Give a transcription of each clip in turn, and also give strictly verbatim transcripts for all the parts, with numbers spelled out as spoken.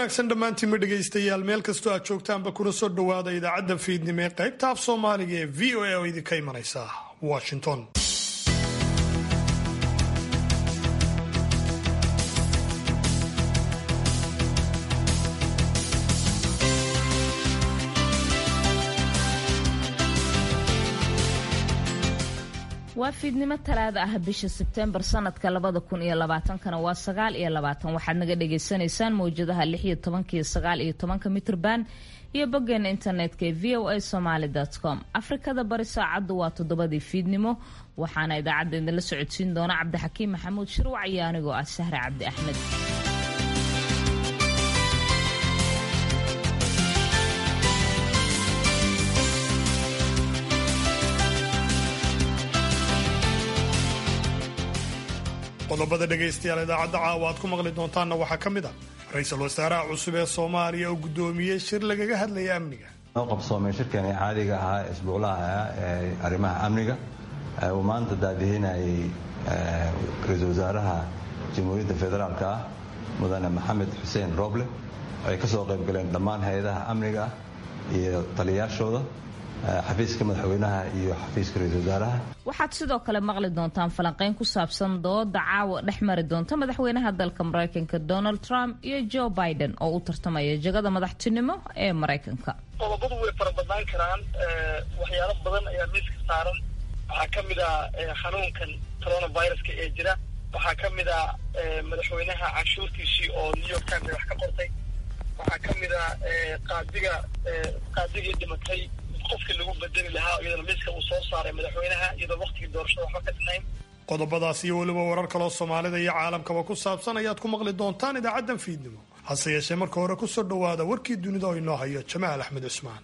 wanaagsan dhammaantiinma dhegaystayaal meel kastoo aad joogtaanba kuna soo dhowaada idaacadda fiidnimo ee qaybta af soomaaliga ee v o a oo idinka imanaysa washington. waa fiidnimo talaada ah bisha Sebtembar sanadka labada kun iyo labaatan-kana waa sagaal iyo labaatan. waxaad naga dhageysanaysaan mowjadaha lix iyo toban iyo sagaal iyo toban mitir band iyo boggeena internetka ee v o a somali dot com. Afrikada bari saacadu waa toddobadii fiidnimo, waxaana idaacadda la socodsiin doona Cabdixakiim Maxamuud Shirwac iyo anigoo ah Sahra Cabdi Axmed. qodobada dhegaystayaal idaacadda caawa aad ku maqli doontaanna waxaa ka mid ah ra-iisul wasaaraha cusub ee Soomaaliya oo gudoomiyey shir lagaga hadlaya amniga. noo qabsoomay shirkan caadiga ahaa isbuuclaha ee arrimaha amniga uu maanta daadihinayay ra-iisul wasaaraha Jamhuuriyadda Federaalka ah mudane Maxamed Xuseen Roble ay ka soo qayb galeen dhammaan hay'adaha amniga iyo taliyaashooda xafiiska madaxweynaha iyo xafiiska ra-iisul wasaaraha. waxaad sidoo kale maqli doontaan falanqeyn ku saabsan dooda caawa dhex mari doonta madaxweynaha dalka Mareykanka Donald Trump iyo Joe Biden oo u tartamaya jagada madaxtinimo ee Mareykanka. qodobadu way farabadnaan karaan, waxyaalo badan ayaa miiska saaran. waxaa ka mid ah xanuunkan coronavirus-ka ee jira, waxaa ka mid ah madaxweynaha canshuurtiisii oo New York Times wax ka qortay, waxaa ka mid ah qaadiga qaadigii dhimatay qofkii lagu bedeli lahaa iyadoo miiska uu soo saaray madaxweynaha iyadoo waqtigii doorashada waxba ka dhinayn. qodobadaas iyo weliba warar kaloo Soomaalida iyo caalamkaba ku saabsan ayaad ku maqli doontaan idaacaddan fiidnimo. hase yeeshee marka hore ku soo dhowaada warkii dunida oo inoo hayo Jamaal Axmed Cusmaan.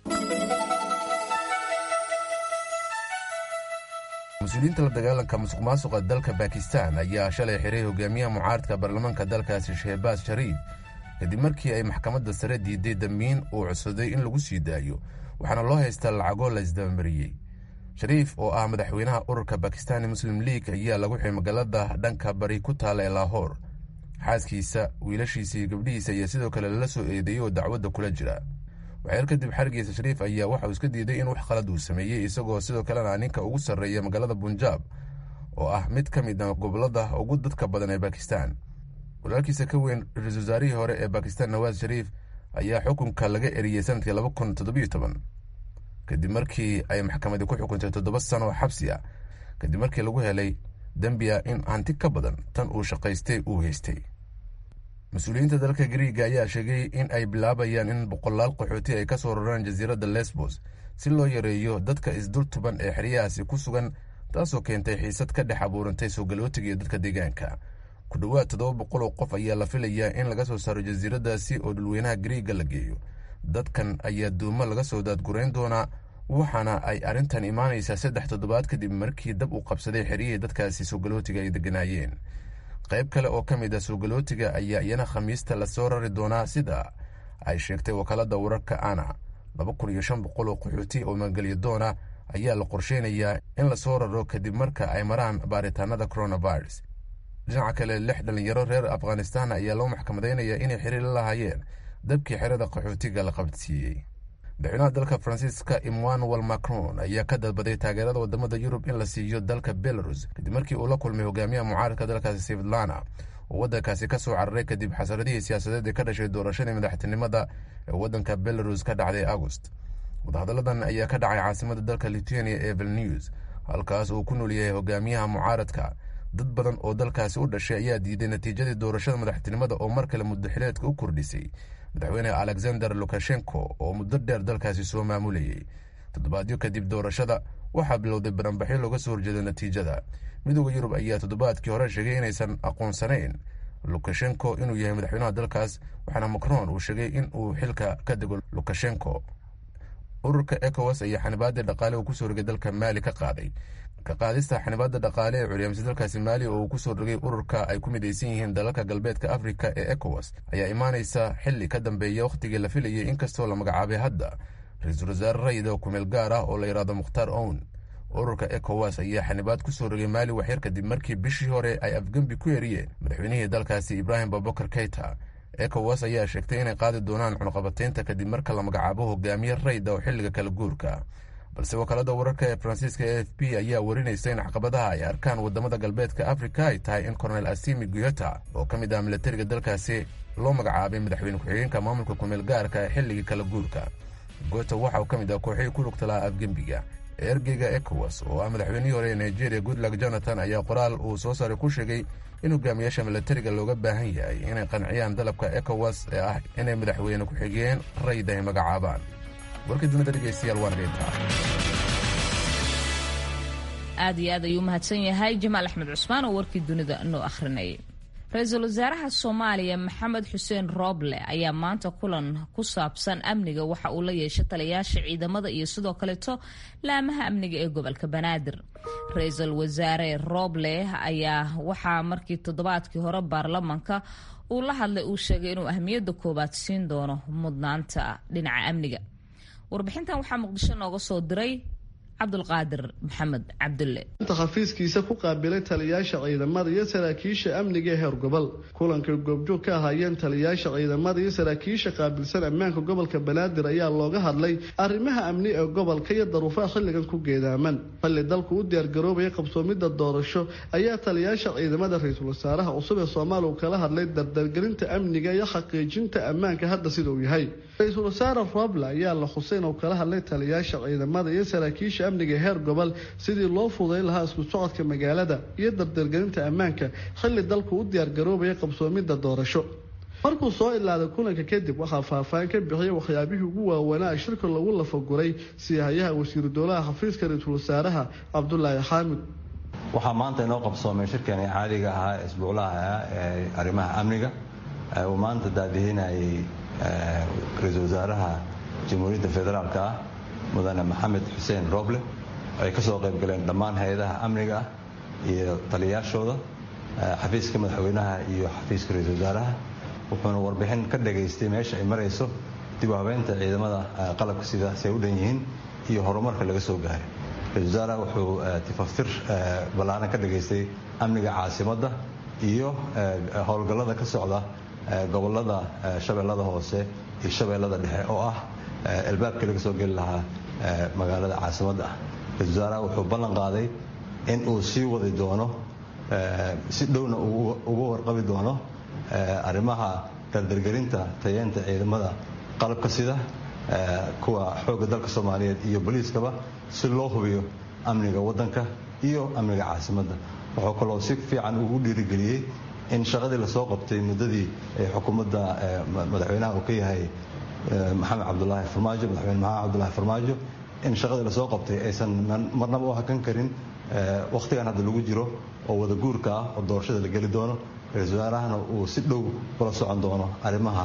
mas-uuliyiinta la dagaalanka musuqmaasuqa dalka Bakistan ayaa shalay xiray hogaamiyaha mucaaradka baarlamaanka dalkaasi Shehbaz Sharif kadib markii ay maxkamadda sare diiday damiin uu codsaday in lagu sii daayo, waxaana loo haystaa lacagoo la isdabamariyey. Shariif oo ah madaxweynaha ururka Pakistani Muslim League ayaa lagu xiray magaalada dhanka bari ku taala ee Lahore. xaaskiisa, wiilashiisa iyo gabdhihiisa ayaa sidoo kale lala soo eedeeyey oo dacwadda kula jira. waxyar kadib xarigiisa Shariif ayaa waxa uu iska diiday in wax qalad uu sameeyey, isagoo sidoo kalena ninka ugu sarreeya magaalada Punjab oo ah mid ka mid ah gobolada ugu dadka badan ee Pakistan. walaalkiisa ka weyn ra-iisul wasaarihii hore ee Pakistan Nawaz Sharif ayaa xukunka laga eriyey sanadkii laba kun toddoba iyo toban kadib markii ay maxkamadii ku xukuntay toddoba sano oo xabsi ah kadib markii lagu helay dembiya in hanti ka badan tan uu shaqaystay uu haystay. mas-uuliyiinta dalka Giriiga ayaa sheegay in ay bilaabayaan in boqolaal qaxooti ay ka soo raraan jasiiradda Lesbos si loo yareeyo dadka isdultuban ee xeryahaasi ku sugan, taasoo keentay xiisad ka dhex abuurantay soo galootiga iyo dadka deegaanka. ku dhowaad toddoba boqol oo qof ayaa la filayaa in laga soo saaro jasiiraddaasi oo dhulweynaha Giriiga la geeyo. dadkan ayaa duumo laga soo daadgurayn doonaa, waxaana ay arrintan imaanaysaa saddex toddobaad kadib markii dab uu qabsaday xeryihii dadkaasi soo galootiga ay deganaayeen. qayb kale oo ka mid ah soo galootiga ayaa iyana khamiista la soo rari doonaa, sida ay sheegtay wakaaladda wararka ana. laba kun iyo shan boqol oo qaxooti oo maangelyo doona ayaa la qorsheynayaa in la soo raro kadib marka ay maraan baaritaanada coronavirus. dhinaca kale, lix dhalinyaro reer Afghanistan ayaa loo maxkamadeynayaa inay xiriir la lahaayeen dabkii xerada qaxootiga la qabadsiiyey. madaxweynaha dalka Faransiiska Emmanuel Macron ayaa ka dalbaday taageerada wadamada Yurub in la siiyo dalka Belarus kadib markii uu la kulmay hogaamiyaha mucaaradka dalkaasi Svetlana oo waddankaasi ka soo cararay kadib xasaradihii siyaasadeed ee ka dhashay doorashadii madaxtinimada ee waddanka Belarus ka dhacday August. wadahadalladan ayaa ka dhacay caasimada dalka Lithuania ee Vilnius, halkaas uu ku nool yahay hogaamiyaha mucaaradka. dad badan oo dalkaasi u dhashay ayaa diiday natiijadii doorashada madaxtinimada oo mar kale muddo xileedka u kordhisay madaxweyne Alexander Lukashenko oo muddo dheer dalkaasi soo maamulayay. toddobaadyo kadib doorashada waxaa bilowday baranbaxyo looga soo horjeedo natiijada. midowda Yurub ayaa toddobaadkii hore sheegay inaysan aqoonsanayn Lukashenko inuu yahay madaxweynaha dalkaas, waxaana Macron uu sheegay in uu xilka ka dego Lukashenko. ururka ECOWAS ayaa xanibaadii dhaqaale uu kusoo rogay dalka Maali ka qaaday. ka qaadista xanibaadda dhaqaale ee curyamisa dalkaasi Maali oo uu kusoo rogay ururka ay ku midaysan yihiin dalalka galbeedka Afrika ee ECOWAS ayaa imaanaysa xilli ka dambeeya wakhtigii la filayay, inkastoo la magacaabay hadda ra-iisul wasaare rayid oo kumeel gaar ah oo la yidhaahdo Mukhtaar Own. ururka ECOWAS ayaa xanibaad kusoo rogay Maali waxyar kadib markii bishii hore ay afgembi ku eriyeen madaxweynihii dalkaasi Ibrahim Boubacar Keita ekowas ayaa sheegtay inay qaadi doonaan cunaqabataynta kadib marka la magacaabo hogaamiye rayda oo xilliga kala guurka, balse wakaalada wararka ee faransiiska e f b ayaa warinaysa in caqabadaha ay arkaan wadamada galbeedka afrika ay tahay in colonel asimi guyota oo ka mid ah milatariga dalkaasi loo magacaabay madaxweyne ku-xigeenka maamulka kumeel gaarka ee xilligii kala guurka. guyota waxa uu ka mid ah kooxihii ku lugta lahaa afgembiga. ergeyga ekowas oo ah madaxweynihii hore ee nigeria goodluck jonathan ayaa qoraal uu soo saaray ku sheegay in hogaamiyaasha milatariga looga baahan yahay inay qanciyaan dalabka ekowas ee ah inay madaxweyne ku-xigeen rayid ay magacaabaan. warkii dunida dhegeystayaal waa nageynta. aad iyo aad ayuu mahadsan yahay jamaal axmed cusmaan oo warkii dunida noo akhrinayay. ra-iisul wasaaraha soomaaliya maxamed xuseen rooble ayaa maanta kulan ku saabsan amniga waxa uu la yeeshay taliyayaasha ciidamada iyo sidoo kaleeto laamaha amniga ee gobolka banaadir. ra-iisul wasaare rooble ayaa waxaa markii toddobaadkii hore baarlamanka uu la hadlay uu sheegay inuu ahmiyadda koowaad siin doono mudnaanta dhinaca amniga. warbixintan waxaa muqdisho nooga soo diray cabdulqaadir maxamed cabdulle. inta xafiiskiisa ku qaabilay taliyayaasha ciidamada iyo saraakiisha amniga ee heer gobol. kulanka goobjoog ka ahaayeen taliyayaasha ciidamada iyo saraakiisha qaabilsan ammaanka gobolka banaadir ayaa looga hadlay arrimaha amni ee gobolka iyo daruufaha xilligan ku geedaaman. xilli dalku u diyaargaroobaya qabsoomidda doorasho ayaa taliyayaasha ciidamada ra-iisul wasaaraha cusub ee soomaaliya uu kala hadlay dardargelinta amniga iyo xaqiijinta ammaanka hadda sida uu yahay. ra-iisul wasaare rooble ayaa la xusay inuu kala hadlay taliyayaasha ciidamada iyo saraakiisha amniga heer gobol sidii loo fuday lahaa isku socodka magaalada iyo dardargelinta ammaanka xilli dalku u diyaargaroobaya qabsoomidda doorasho. markuu soo ilaaday kulanka kadib waxaa faahfaahin ka bixiyay waxyaabihii ugu waaweynaa shirka lagu lafaguray siyahayaha wasiiru dowlaha xafiiska ra-iisul wasaaraha cabdulaahi xaamid. waxaa maanta inoo qabsoomay shirkani caadiga ahaa isbuuclaha ah ee arrimaha amniga uu maanta daadihinayay ra-iisul wasaaraha jamhuuriyadda federaalka ah mudane maxamed xuseen rooble. ay ka soo qayb galeen dhammaan hay-adaha amniga ah iyo taliyayaashooda, xafiiska madaxweynaha iyo xafiiska ra-iisul wasaaraha. wuxuuna warbixin ka dhagaystay meesha ay marayso dib u habeynta ciidamada qalabka sida si ay u dhan yihiin iyo horumarka laga soo gaaray. ra-iisul wasaaraha wuxuu tifaftir ballaaran ka dhagaystay amniga caasimadda iyo howlgallada ka socda gobolada shabeellada hoose iyo shabeellada dhexe oo ah albaabkii laga soo geli lahaa magaalada caasimadda ah. ra-iisul wasaaraha wuxuu ballan qaaday in uu sii wadi doono si dhowna uga warqabi doono arrimaha dardargelinta tayeenta ciidamada qalabka sida kuwa xoogga dalka soomaaliyeed iyo booliiskaba si loo hubiyo amniga waddanka iyo amniga caasimadda. wuxuu kaloo si fiican ugu dhiirigeliyey in shaqadii lasoo qabtay muddadii ay xukuumadda madaxweynaha uu ka yahay maxamed cabdulaahi farmaajo madaxweyne maxamed cabdulaahi farmaajo in shaqadii lasoo qabtay aysan marnaba u hakan karin wakhtigan hadda lagu jiro oo wada guurka ah oo doorashada la geli doono. ra-iisul wasaarahana uu si dhow kula socon doono arrimaha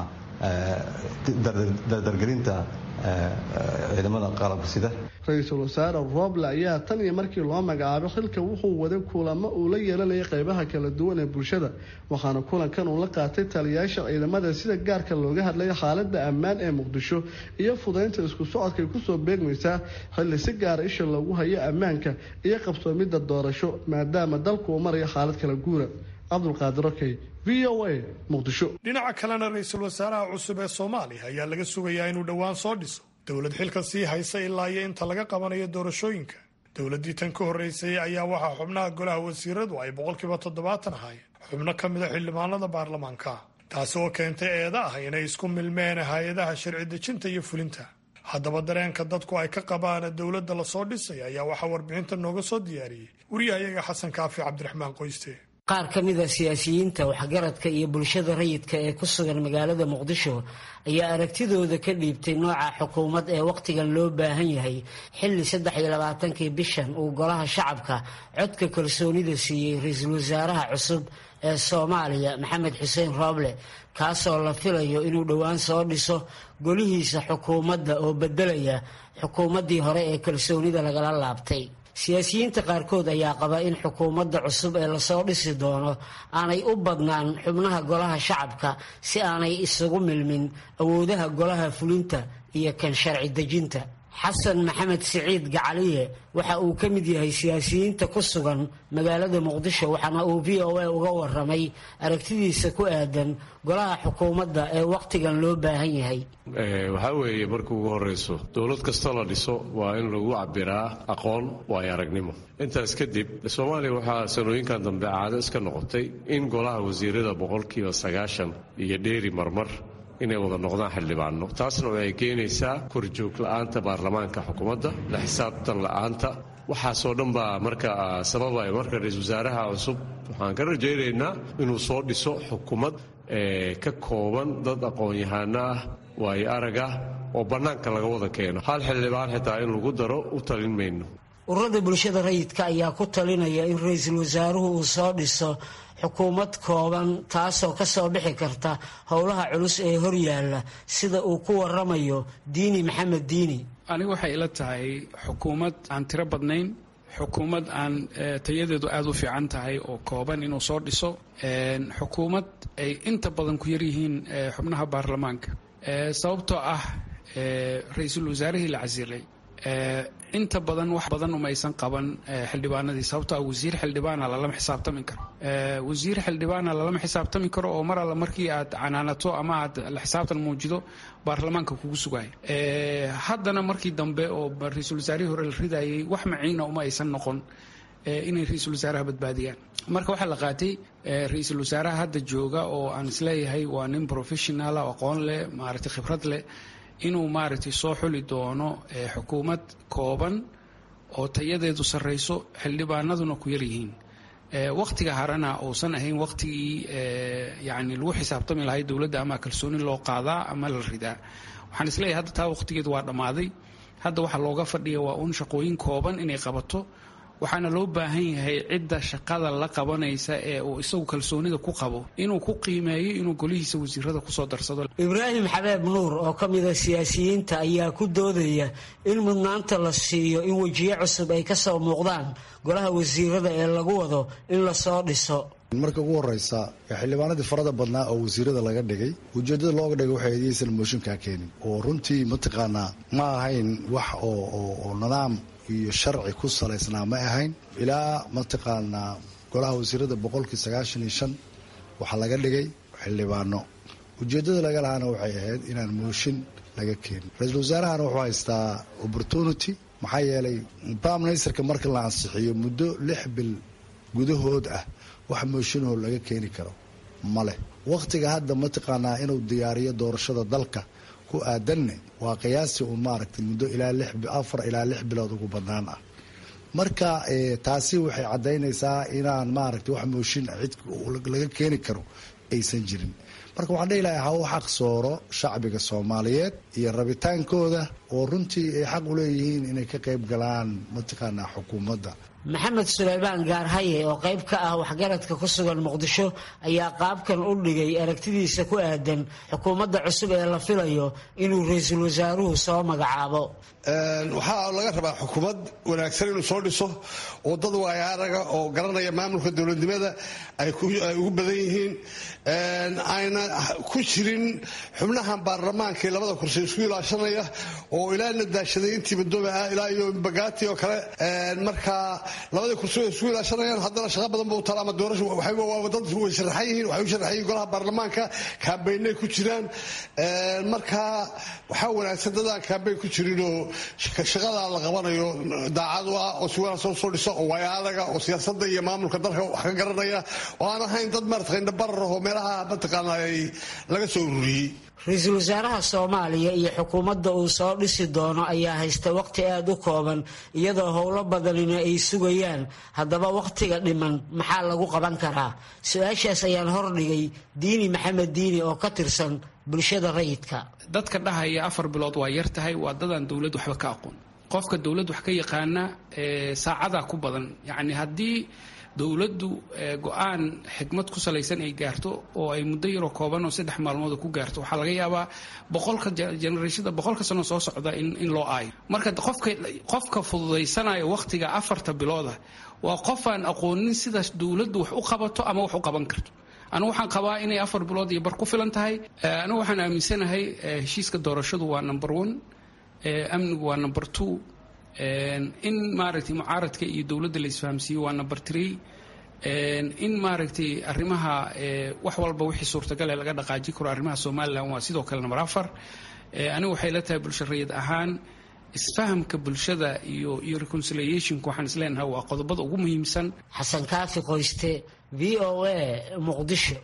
dardargelinta ciidamada qalabka sida. ra-iisul wasaare rooble ayaa tan iyo markii loo magacaabo xilka wuxuu waday kulamo uu la yeelanayay qaybaha kala duwan ee bulshada. waxaana kulankan uu la qaatay taliyayaasha ciidamada sida gaarka looga hadlaya xaaladda ammaan ee muqdisho iyo fudaynta isku socodkay kusoo beegmaysaa xilli si gaara isha loogu hayo ammaanka iyo qabsoomidda doorasho maadaama dalku uu marayo xaalad kala guura. cabdulqaadir okey v o a muqdisho. dhinaca kalena ra-iisul wasaaraha cusub ee soomaaliya ayaa laga sugayaa inuu dhowaan soo dhiso dowlad xilka sii haysa ilaa iyo inta laga qabanayo doorashooyinka. dowladdii tan ka horreysay ayaa waxaa xubnaha golaha wasiiradu ay boqolkiiba toddobaatan ahaayeen xubno ka mida xildhibaanada baarlamaanka, taasi oo keentay eeda ah inay isku milmeen hay-adaha sharci dejinta iyo fulinta. haddaba dareenka dadku ay ka qabaan dowladda lasoo dhisay ayaa waxaa warbixinta nooga soo diyaariyey wariyahayaga xasan kaafi cabdiraxmaan qoyste. qaar ka mid a siyaasiyiinta waxgaradka iyo bulshada rayidka ee ku sugan magaalada muqdisho ayaa aragtidooda ka dhiibtay nooca xukuumad ee wakhtigan loo baahan yahay xilli saddex iyo labaatankii bishan uu golaha shacabka codka kalsoonida siiyey ra-iisul wasaaraha cusub ee soomaaliya maxamed xuseen rooble, kaasoo la filayo inuu dhowaan soo dhiso golihiisa xukuumadda oo beddelaya xukuumaddii hore ee kalsoonida lagala laabtay. siyaasiyiinta qaarkood ayaa qaba in xukuumadda cusub ee lasoo dhisi doono aanay u badnaan xubnaha golaha shacabka si aanay isugu milmin awoodaha golaha fulinta iyo kan sharci dejinta. xasan maxamed siciid gacaliye waxa uu ka mid yahay siyaasiyiinta ku sugan magaalada muqdisho waxaana uu v o a uga waramay aragtidiisa ku aadan golaha xukuumadda ee wakhtigan loo baahan yahay. waxaa weeye marka ugu horrayso dowlad kastoo la dhiso waa in lagu cabiraa aqoon waayo aragnimo. intaas kadib soomaaliya waxaa sanooyinkan dambe caado iska noqotay in golaha wasiirada boqolkiiba sagaashan iyo dheeri marmar inay wada noqdaan xildhibaano. taasna waxay keenaysaa korjoog la'aanta baarlamaanka xukuumadda, la xisaabtan la'aanta. waxaasoo dhan baa marka sababaya marka ra-iisul wasaaraha cusub waxaan ka rajaynaynaa inuu soo dhiso xukuumad ka kooban dad aqoon-yahano ah, waayo arag ah, oo bannaanka laga wada keeno. hal xildhibaan xitaa in lagu daro u talin mayno. ururada bulshada rayidka ayaa ku talinaya in ra-iisul wasaaruhu uu soo dhiso xukuumad kooban taasoo ka soo bixi karta howlaha culus ee horyaalla sida uu ku waramayo diini maxamed diini. anigu waxay ila tahay xukuumad aan tiro badnayn, xukuumad aan tayadeedu aada u fiican tahay oo kooban inuu soo dhiso, xukuumad ay inta badan ku yaryihiin xubnaha baarlamaanka sababtoo ah ra-iisul wasaarihii la casilay inta badan wax badan umaysan qaban xildhibaanadii sababtoo ah wasiir xildhibaana lalama xisaabtami karo wasiir xildhibaana lalama xisaabtami karo oo mar alla markii aad canaanato ama aad la xisaabtan muujido baarlamaanka kugu sugaya. haddana markii dambe oo ra-iisul wasaarihii hore la ridayay wax maciina uma aysan noqon inay ra-iisul wasaaraha badbaadiyaan. marka waxaa la qaatay ra-iisul wasaaraha hadda jooga oo aan isleeyahay waa nin professional ah, aqoon leh, maaragtay khibrad leh, inuu maaragtay soo xuli doono xukuumad kooban oo tayadeedu sarrayso, xildhibaanaduna ku yaryihiin. wakhtiga harana uusan ahayn wakhtigii yacni lagu xisaabtami lahay dowladda ama kalsooni loo qaadaa ama la ridaa. waxaan isleeyahay hadda taa wakhtigeedu waa dhammaaday. hadda waxaa looga fadhiya waa uun shaqooyin kooban inay qabato, waxaana loo baahan yahay cidda shaqada la qabanaysa ee uu isagu kalsoonida ku qabo inuu ku qiimeeyo inuu golihiisa wasiirada kusoo darsado. ibraahim xabeeb nuur oo ka mida siyaasiyiinta ayaa ku doodaya in mudnaanta la siiyo in wejiyo cusub ay ka soo muuqdaan golaha wasiirada ee lagu wado in lasoo dhiso. marka ugu horeysa xildhibaanadii farada badnaa oo wasiirada laga dhigay ujeedada looga dhigay waxay aysan mooshinkaa keenin oo runtii mataqaanaa ma ahayn wax oo nidaam iyo sharci ku salaysnaa ma ahayn. ilaa mataqaanaa golaha wasiirada boqolkii sagaashan iyo shan waxaa laga dhigay xildhibaano. ujeedada laga lahaana waxay ahayd inaan mooshin laga keenin. ra-iisul wasaarahana wuxuu haystaa opportunity maxaa yeelay prime ministerka marka la ansixiyo muddo lix bil gudahood ah wax mooshinoo laga keeni karo male. wakhtiga hadda mataqaanaa inuu diyaariyo doorashada dalka ku aadanne waa qiyaastii uun maaragtay muddo ilaa afar ilaa lix bilood ugu badnaan ah. marka taasi waxay caddaynaysaa inaan maaragtay wax mooshin cid laga keeni karo aysan jirin. marka waxaan dhihi lahay ha u xaq sooro shacbiga soomaaliyeed iyo rabitaankooda oo runtii ay xaq u leeyihiin inay ka qayb galaan mataqaanaa xukuumadda. maxamed suleymaan gaarhaye oo qayb ka ah waxgaradka ku sugan muqdisho ayaa qaabkan u dhigay aragtidiisa ku aadan xukuumadda cusub ee la filayo inuu ra-iisul wasaaruhu soo magacaabo. waxaa laga rabaa xukuumad wanaagsan inuu soo dhiso oo dad waayaaraga oo garanaya maamulka dowladnimada ay ugu badan yihiin, ayna ku jirin xubnahan baarlamaanka labada kursi isku ilaashanaya oo ilaana daashaday intii madoobe ah ilaa iyo bagaati oo kale. markaa labada kursi way isku ilaashanayaan, haddana shaqo badan buu tala ama doorasho waa dad way sharaxan yihiin, waxay u sharaxan yihiin golaha baarlamaanka, kaambeynay ku jiraan. marka waxaa wanaagsan dadaan kaambeyn ku jirinoo shaqadaa la qabanayo daacad u ah oo si wanaagsan soo dhiso oo waayaalaga oo siyaasadda iyo maamulka dalka wax ka garanaya oo aan ahayn dad maaragtay indhabarar oo meelaha mataqaana ay laga soo ururiyey. ra-iisul wasaaraha soomaaliya iyo xukuumadda uu soo dhisi doono ayaa haysta wakhti aada u kooban iyadoo howlo badanina ay sugayaan. haddaba wakhtiga dhiman maxaa lagu qaban karaa? su-aashaas ayaan hordhigay diini maxamed diini oo ka tirsan bulshada rayidka. dadka dhahaya afar bilood waa yar tahay waa dadaan dowladd waxba ka aqoon. qofka dowladd wax ka yaqaana saacadaa ku badan. yacni haddii dowladdu go-aan xikmad ku salaysan ay gaarto oo ay muddo yaroo kooban oo saddex maalmood ku gaarto waxaa laga yaabaa boqolka generatiinada boqolka sano soo socda in loo aayo. marka qofka qofka fududaysanayo wakhtiga afarta bilooda waa qof aan aqoonin sida dowladdu wax u qabato ama wax u qaban karto. anigu waxaan qabaa inay afar bilood iyo bar ku filan tahay. anigu waxaan aaminsanahay heshiiska doorashadu waa number one. amnigu waa number two in maaragtay mucaaradka iyo dowladda la isfahamsiiyo waa number three in maaragtay arrimaha wax walba wixii suurtagale laga dhaqaajin karo arrimaha somalilan waa sidoo kale number afar anigu waxay la tahay bulsho rayid ahaan isfahamka bulshada iyo iyo reconciliationka waxaan isleenahay waa qodobada ugu muhiimsan. xasan kaafi qoyste, v o a, muqdisho.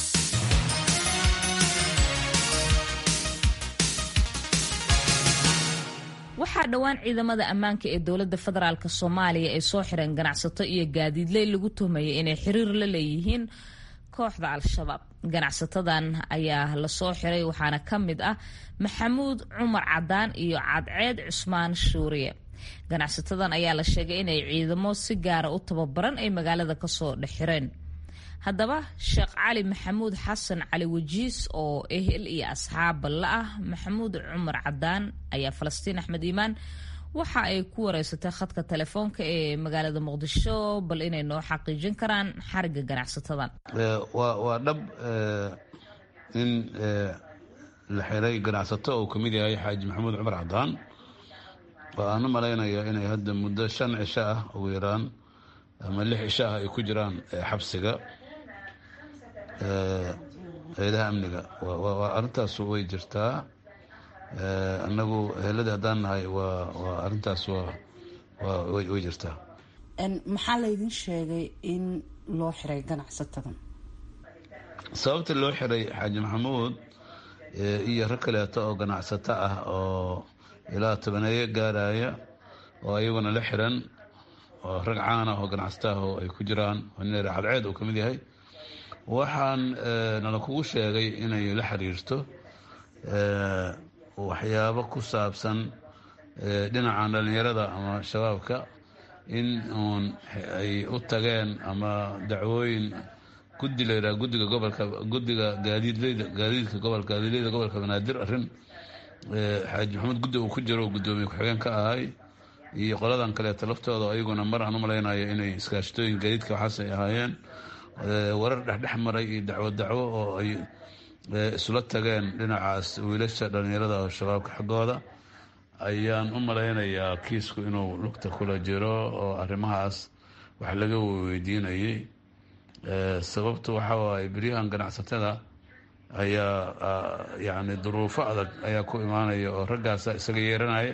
waxaa dhowaan ciidamada ammaanka ee dowladda federaalk soomaaliya ay soo xireen ganacsato iyo gaadiidley lagu tuhmayay inay xiriir la leeyihiin kooxda al-shabaab. ganacsatadan ayaa lasoo xiray waxaana ka mid ah maxamuud cumar cadaan iyo cadceed cusmaan shuuriye. ganacsatadan ayaa la sheegay inay ciidamo si gaara u tababaran ay magaalada kasoo dhex xireen. haddaba sheekh cali maxamuud xasan cali wajiis oo ehel iyo asxaabba la ah maxamuud cumar cadaan ayaa falastiin axmed iimaan waxa ay ku wareysatay khadka telefoonka ee magaalada muqdisho bal inay noo xaqiijin karaan xariga ganacsatadan. waa dhab in la xiray ganacsato uu kamid yahay xaaji maxamuud cumar cadaan oo aan u malaynayo inay hadda muddo shan cisho ah ugu yaraan ama lix cisho ah ay ku jiraan xabsiga hay'adaha amniga. arintaas way jirtaa, anagu helada haddaan nahay waa arintaas way jirtaa. maxaa laydin sheegay in loo xiray ganacsatadan? sababta loo xiray xaaji maxamuud iyo rag kaleeto oo ganacsato ah oo ilaa tobaneeyo gaaraya oo ayaguna la xiran oo rag caan ah oo ganacsato ah oo ay ku jiraan nin cadceed uu kamid yahay, waxaan nala kugu sheegay inay la xiriirto waxyaabo ku saabsan dhinacan dhalinyarada ama shabaabka in uun ay u tageen ama dacwooyin guddi la yidhaha guddiga gobolka guddiga gaadiidleyda gaadiidka gobolka gaadiidleyda gobolka banaadir arrin xaaji maxamuud guddi uu ku jiro guddoomiye ku-xigeen ka ahay iyo qoladan kaleeto laftooda ayaguna mar aan u malaynayo inay iskaashatooyin gaadiidka waxaas ay ahaayeen warar dhexdhex maray iyo dacwo dacwo oo ay isula tageen dhinacaas wiilasha dhalinyarada oo shabaabka xaggooda ayaan u malaynayaa kiisku inuu lugta kula jiro oo arrimahaas wax laga weydiinayay. sababtu waxa waaye beryahan ganacsatada ayaa yani duruufo adag ayaa ku imaanaya oo raggaasa isaga yeeranaya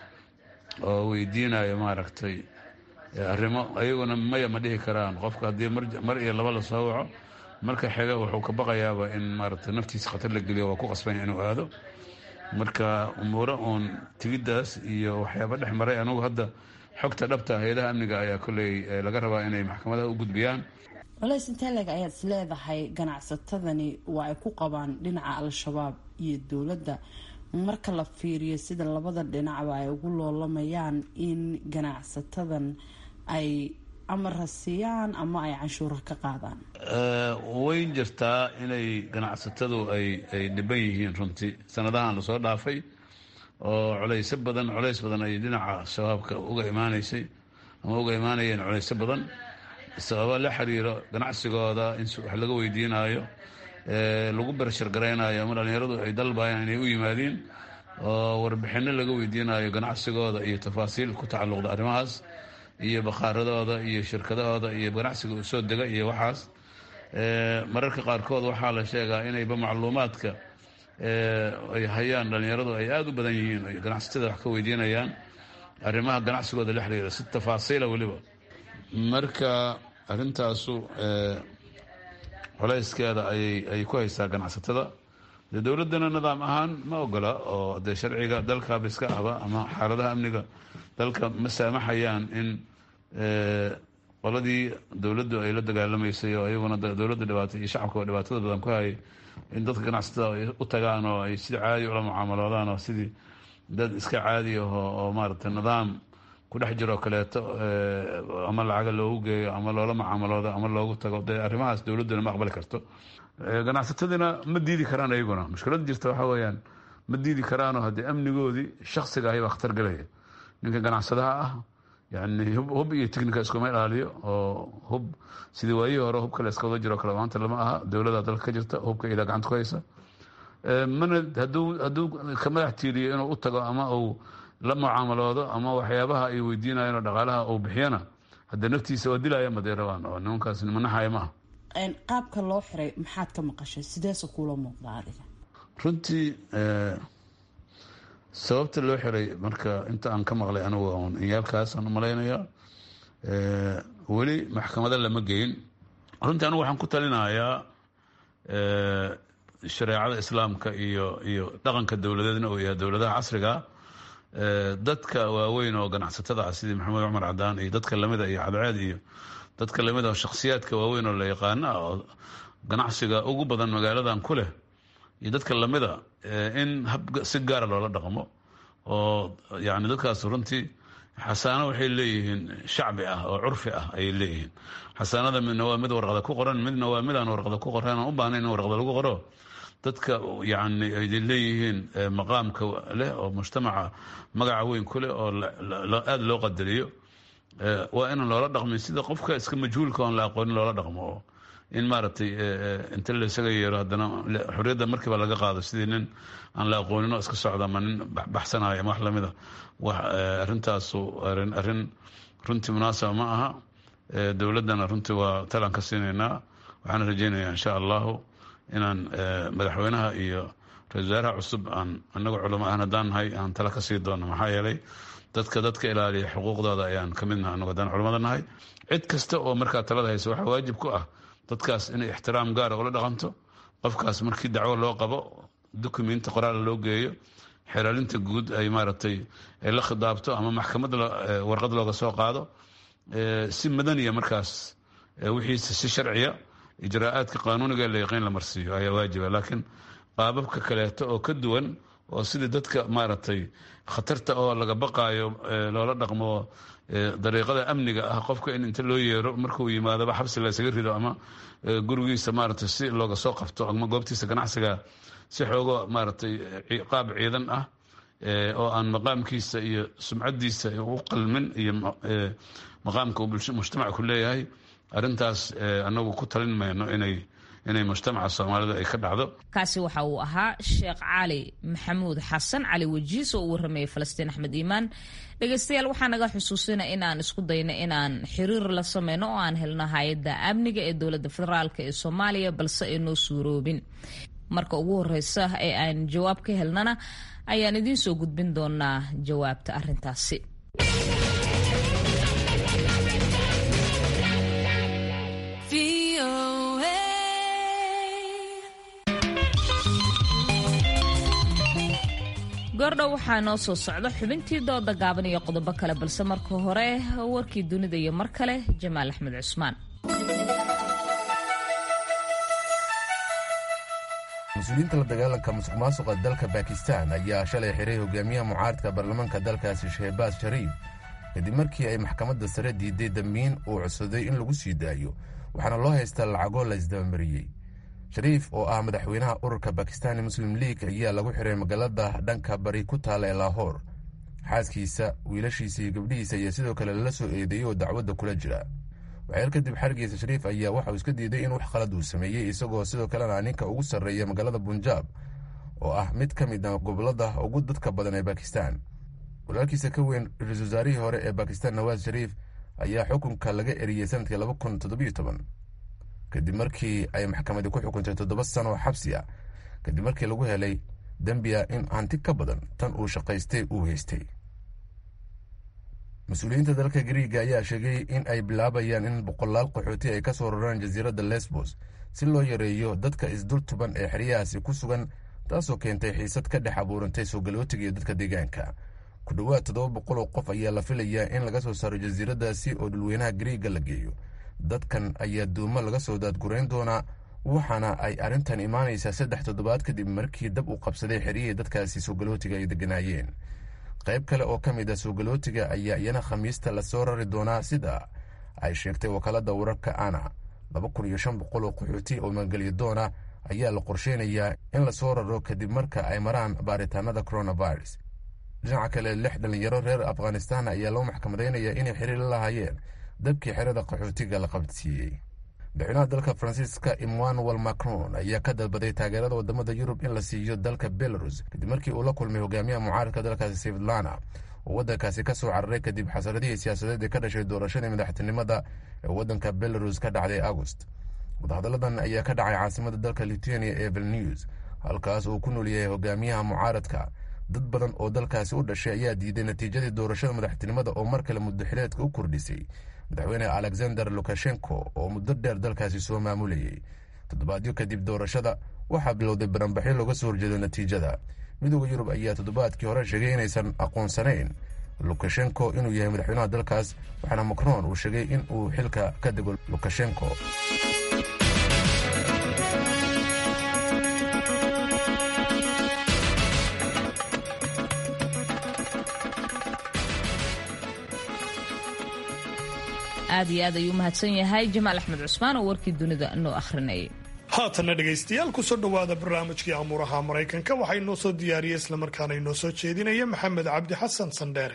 oo weydiinaya maaragtay arrimo ayaguna maya ma dhihi karaan. qofka haddii mar iyo laba la soo waco marka xiga wuxuu ka baqayaaba in maaragtay naftiisa khatar la geliyo waa ku qasbanya inuu aado. marka umuuro uun tigiddaas iyo waxyaaba dhex maray anugu hadda xogta dhabta hay'adaha amniga ayaa kolley laga rabaa inay maxkamadaha u gudbiyaan. culays intee leeg ayaad is leedahay ganacsatadani waa ay ku qabaan dhinaca al-shabaab iyo dowladda marka la fiiriyo sida labada dhinacba ay ugu loolamayaan in ganacsatadan ay ama rasiyaan ama ay canshuura ka qaadaan? way jirtaa inay ganacsatadu ay ay dhiban yihiin runtii sanadahan lasoo dhaafay oo culaysyo badan culays badan ay dhinaca shabaabka uga imaanaysay ama uga imaanayeen culaysyo badan sababa la xiriiro ganacsigooda in wax laga weydiinayo lagu barashar garaynayo ama dhalinyaradu ay dalbayaan inay u yimaadiin oo warbixino laga weydiinayo ganacsigooda iyo tafaasiil ku tacalluqda arrimahaas iyo bakhaaradooda iyo shirkadahooda iyo ganacsiga u soo dega iyo waxaas. mararka qaarkood waxaa la sheegaa inayba macluumaadka ay hayaan dhalinyaradu ay aada u badan yihiin ay ganacsatada wax ka weydiinayaan arrimaha ganacsigooda la xiriira si tafaasiila weliba. marka arrintaasu colayskeeda ayay ku haysaa ganacsatada. dee dowladdana nidaam ahaan ma ogola oo dee sharciga dalkaaba iska ahba ama xaaladaha amniga dalka ma saamaxayaan in qoladii dowladdu ay la dagaalamaysay oo iyaguna dowladda dhibaatay iyo shacabka oo dhibaatada badan ku hayay in dadka ganacsatada ay u tagaan oo ay sida caadi ula mucaamaloodaan oo sidii dad iska caadi aho oo maaragtay nidaam ku dhex jiroo kaleeto ama lacaga loogu geeyo ama loola mucaamaloodo ama loogu tago dee arrimahaas dowladduna ma aqbali karto. ganacsatadina ma diidi karaan iyaguna. mushkilada jirta waxaa weeyaan ma diidi karaanoo haddii amnigoodii shaksiga ahi baa khatar galaya. ninka ganacsadaha ah yani hub iyo tignika iskuma ilaaliyo oo hub sidii waayihii hore hub kale iska wada jiroo kale maanta lama aha. dowladda dalka ka jirta hubka ilaa gacanta ku haysa mana hadduu hadduu ka madax tiiriyo inuu u tago ama uu la mucaamaloodo ama waxyaabaha ay weydiinayeen oo dhaqaalaha uu bixiyana hadda naftiisa waa dilaya maday rabaan oo nimankaas nimanaxaya maaha. qaabka loo xiray maxaad ka maqashay sideese kuula muuqda adiga? runtii sababta loo xiray marka inta aan ka maqlay anigu un iyaalkaasaan u malaynayaa weli maxkamada lama geyn. runtii anigu waxaan ku talinayaa shareecada islaamka iyo iyo dhaqanka dowladeedna uu yahay dowladaha casriga dadka waaweyn oo ganacsatada ah sidii maxamed cumar cadaan iyo dadka lamida iyo cadceed iyo dadka lamida shakhsiyaadka waaweyn oo la yaqaana oo ganacsiga ugu badan magaaladan ku leh iyo dadka lamida in hab si gaara loola dhaqmo oo yani dadkaas runtii xasaano waxay leeyihiin shacbi ah oo curfi ah ayay leeyihiin. xasaanada midna waa mid warqada ku qoran, midna waa mid aan warqada ku qoran aan u baahnayn in warqada lagu qoro. dadka yani ay leeyihiin maqaamka leh oo mujtamaca magaca weyn ku leh oo aada loo qadariyo waa inaan loola dhaqmin sida qofka iska majhuulka oon la aqoonin loola dhaqmo oo in maaragtay inta la isaga yeero haddana xorriyadda markiiba laga qaado sidii nin aan la aqoonin oo iska socda ama nin baxsanayo ama wax lamida. arrintaasu arrin runtii munaasaba ma aha. dowladdana runtii waa talaan ka siinaynaa. waxaan rajaynayaa insha allahu inaan madaxweynaha iyo ra-isul wasaaraha cusub aan anagu culamo ahaan haddaan nahay aan tala ka sii doono. maxaa yeelay dadka dadka ilaaliya xuquuqdooda ayaan ka mid nahay anagu haddaan culamada nahay. cid kasta oo markaa talada haysa waxaa waajib ku ah dadkaas inay ixtiraam gaara ula dhaqanto. qofkaas markii dacwo loo qabo dukumenti qoraala loo geeyo, xeraalinta guud ay maaragtay ay la khidaabto ama maxkamad warqad looga soo qaado si madaniya markaas wixiisa si sharciya ijraa'aadka qaanuuniga la yaqiin la marsiiyo ayaa waajiba. laakiin qaababka kaleeto oo ka duwan oo sidii dadka maaragtay khatarta oo laga baqaayo loola dhaqmo dariiqada amniga ah qofka in inta loo yeero markuu yimaadaba xabsi la isaga rido ama gurigiisa maaragtay si looga soo qabto ama goobtiisa ganacsiga si xoogo maaragtay qaab ciidan ah oo aan maqaamkiisa iyo sumcadiisa u qalmin iyo maqaamka uu mujtamaca ku leeyahay. arrintaas anagu ku talin mayno inay inay mujtamaca soomaalida ay ka dhacdo. kaasi waxa uu ahaa sheekh cali maxamuud xasan cali wajiis oo u waramayay falastiin axmed iimaan. dhegaystayaal waxaa naga xusuusina inaan isku dayno inaan xiriir la sameyno oo aan helno hay-adda amniga ee dowladda federaalk ee soomaaliya balse ay noo suuroobin. marka ugu horeysa ee aan jawaab ka helnana ayaan idiin soo gudbin doonaa jawaabta arrintaasi. goordhow waxaa noo soo socda xubintii dooda gaaban iyo qodobo kale balse marka hore warkii dunida iyo mar kale jamaal axmed cusmaan. mas-uuliyiinta la dagaalanka musuq maasuqa dalka bakistan ayaa shalay xiray hogaamiyaha mucaaradka baarlamaanka dalkaasi shehbaas shariif kadib markii ay maxkamadda sare diiday dambiin uu codsaday in lagu sii daayo waxaana loo haystaa lacago la isdabamariyey. shariif oo ah madaxweynaha ururka bakistani muslim league ayaa lagu xiray magaalada dhanka bari ku taala ee lahoor. xaaskiisa wiilashiisa iyo gabdhihiisa ayaa sidoo kale lala soo eedeeyey oo dacwadda kula jira. waxyeel kadib xarigiisa shariif ayaa waxa uu iska diiday in wax qalad uu sameeyey isagoo sidoo kalena ninka ugu sarreeya magaalada bunjaab oo ah mid ka mid a gobolada ugu dadka badan ee bakistan. walaalkiisa ka weyn ra-iisul wasaarihii hore ee bakistan nawaas shariif ayaa xukunka laga eriyey sanadkii laba kun toddobiyo toban kadib markii ay maxkamadi ku xukuntay toddoba sano oo xabsi ah kadib markii lagu helay dembiya in hanti ka badan tan uu shaqaystay uu haystay. mas-uuliyiinta dalka gariiga ayaa sheegay in ay bilaabayaan in boqolaal qaxooti ay ka soo raraan jasiiradda lesbos si loo yareeyo dadka isdul tuban ee xeryahaasi ku sugan, taasoo keentay xiisad ka dhex abuurantay soo galootiga iyo dadka deegaanka. ku dhowaad toddoba boqol oo qof ayaa la filayaa in laga soo saaro jasiiraddaasi oo dhulweynaha gariiga la geeyo. dadkan ayaa duumo laga soo daadgurayn doonaa waxaana ay arrintan imaanaysaa saddex toddobaad kadib markii dab uu qabsaday xeryihii dadkaasi soo galootiga ay deganaayeen. qayb kale oo ka mid ah soo galootiga ayaa iyana khamiista lasoo rari doonaa sida ay sheegtay wakaalada wararka ana. laba kun iyo shan boqol oo qaxooti oo maangelyo doona ayaa la qorsheynayaa in lasoo raro kadib marka ay maraan baaritaanada coronavirus. dhinaca kale lix dhalinyaro reer afghanistan ayaa loo maxkamadaynayaa inay xiriir la lahaayeen dabkii xerada qaxootiga la qabadsiiyey. madaxweynaha dalka faransiiska emmanuel macron ayaa ka dalbaday taageerada wadamada yurub in la siiyo dalka belarus kadib markii uu la kulmay hogaamiyaha mucaaradka dalkaasi sivtlana oo waddankaasi ka soo cararay kadib xasaradihii siyaasadeed ee ka dhashay doorashadii madaxtinimada ee waddanka belarus ka dhacday agost. wadahadalladan ayaa ka dhacay caasimada dalka lithuania ee vilnews, halkaas uu ku nool yahay hogaamiyaha mucaaradka. dad badan oo dalkaasi u dhashay ayaa diiday natiijadii doorashada madaxtinimada oo mar kale muddo xileedka u kordhisay madaxweyne alexander lukashenko oo muddo dheer dalkaasi soo maamulayay. toddobaadyo kadib doorashada waxaa bilowday baranbaxyo looga soo horjeedo natiijada. midooda yurub ayaa toddobaadkii hore sheegay inaysan aqoonsanayn lukashenko inuu yahay madaxweynaha dalkaas, waxaana macron uu sheegay in uu xilka ka dego lukashenko. aad iyo aad ayuu mahadsan yahay jamaal axmed cusmaan oo warkii dunida noo akhrinayay. haatanna dhegaystayaal kusoo dhowaada barnaamijkii amuuraha maraykanka waxaa inoo soo diyaariyey islamarkaana inoo soo jeedinaya maxamed cabdi xasan sandheere.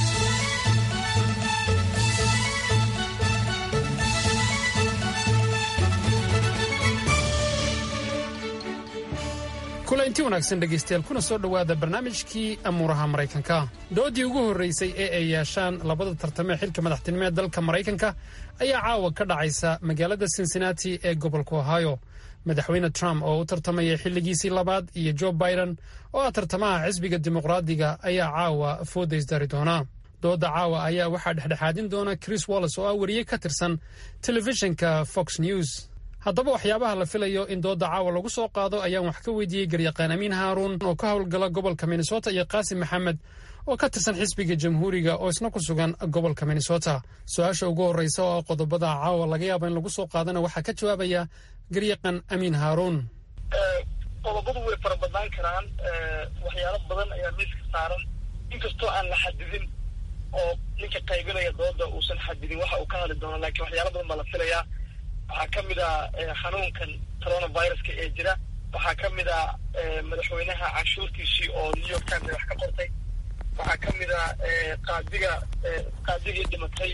kulanti wanaagsan dhegaystayaal kuna soo dhowaada barnaamijkii amuuraha maraykanka. doodii ugu horraysay ee ay yeeshaan labada tartame xilka madaxtinimo ee dalka maraykanka ayaa caawa ka dhacaysa magaalada cincinnati ee gobolka ohio. madaxweyne trump oo u tartamaya xilligiisii labaad iyo joe biden oo ah tartamaha xisbiga dimuqraadiga ayaa caawa fooda isdari doona. dooda caawa ayaa waxaa dhexdhexaadin doona chris wallace oo ah wariye ka tirsan telefishinka fox news. haddaba waxyaabaha la filayo in dooda caawa lagu soo qaado ayaan wax ka weydiiyey garyaqaan amiin haaruun oo ka howlgala gobolka minnesota iyo qaasim maxamed oo ka tirsan xisbiga jamhuuriga oo isna ku sugan gobolka minnesota. su-aasha ugu horreysa oo qodobada caawa laga yaabo in lagu soo qaadana waxaa ka jawaabaya garyaqaan amiin haaruun. qodobadu way fara badnaan karaan, waxyaalo badan ayaa miiska saaran, inkastoo aan la xadidin oo ninka qaybinaya dooda uusan xadidin waxa uu ka hadli doono, laakiin waxyaalo badan baa la filayaa. waxaa ka mid ah xanuunkan coronaviruska ee jira, waxaa ka mid ah madaxweynaha canshuurtiisii oo new york times wax ka qortay, waxaa ka mid ah qaadiga qaadigii dhimatay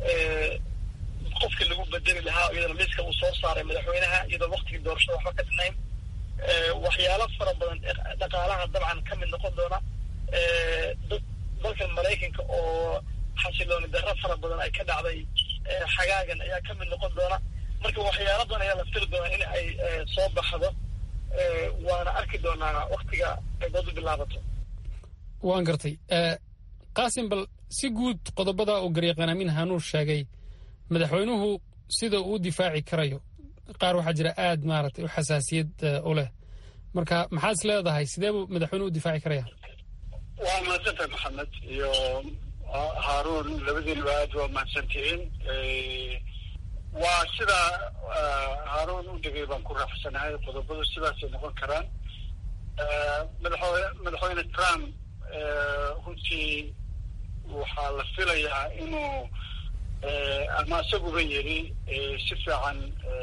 qofka lagu bedeli lahaa iyadana miiska uu soo saaray madaxweynaha iyadoo waktigii doorashada waxba ka dhinayn. waxyaalo fara badan dhaqaalaha dabcan ka mid noqon doona. dad dalkan maraykanka oo xasilooni darro fara badan ay ka dhacday xagaagan ayaa ka mid noqon doona. marka waxyaaladan ayaa la fili doonaa in ay soo baxdo, waana arki doonaa waktiga ay doodu bilaabato. waan gartay. qaasim, bal si guud qodobada uu garyaqaan amiin hanuur sheegay madaxweynuhu sida uu difaaci karayo, qaar waxaa jira aad maaragtay u xasaasiyad u leh, marka maxaad is leedahay sidee buu madaxweynuhu u difaaci karaya? waa mahadsantahay maxamed iyo haaruun, labadiinba aad waa mahadsantihiin. waa sida haaruun u dhigay baan ku raaxsanahay, qodobadu sidaasay noqon karaan. madaxweyne madaxweyne trump runtii waxaa la filayaa inuu ama isaguba yidhi si fiican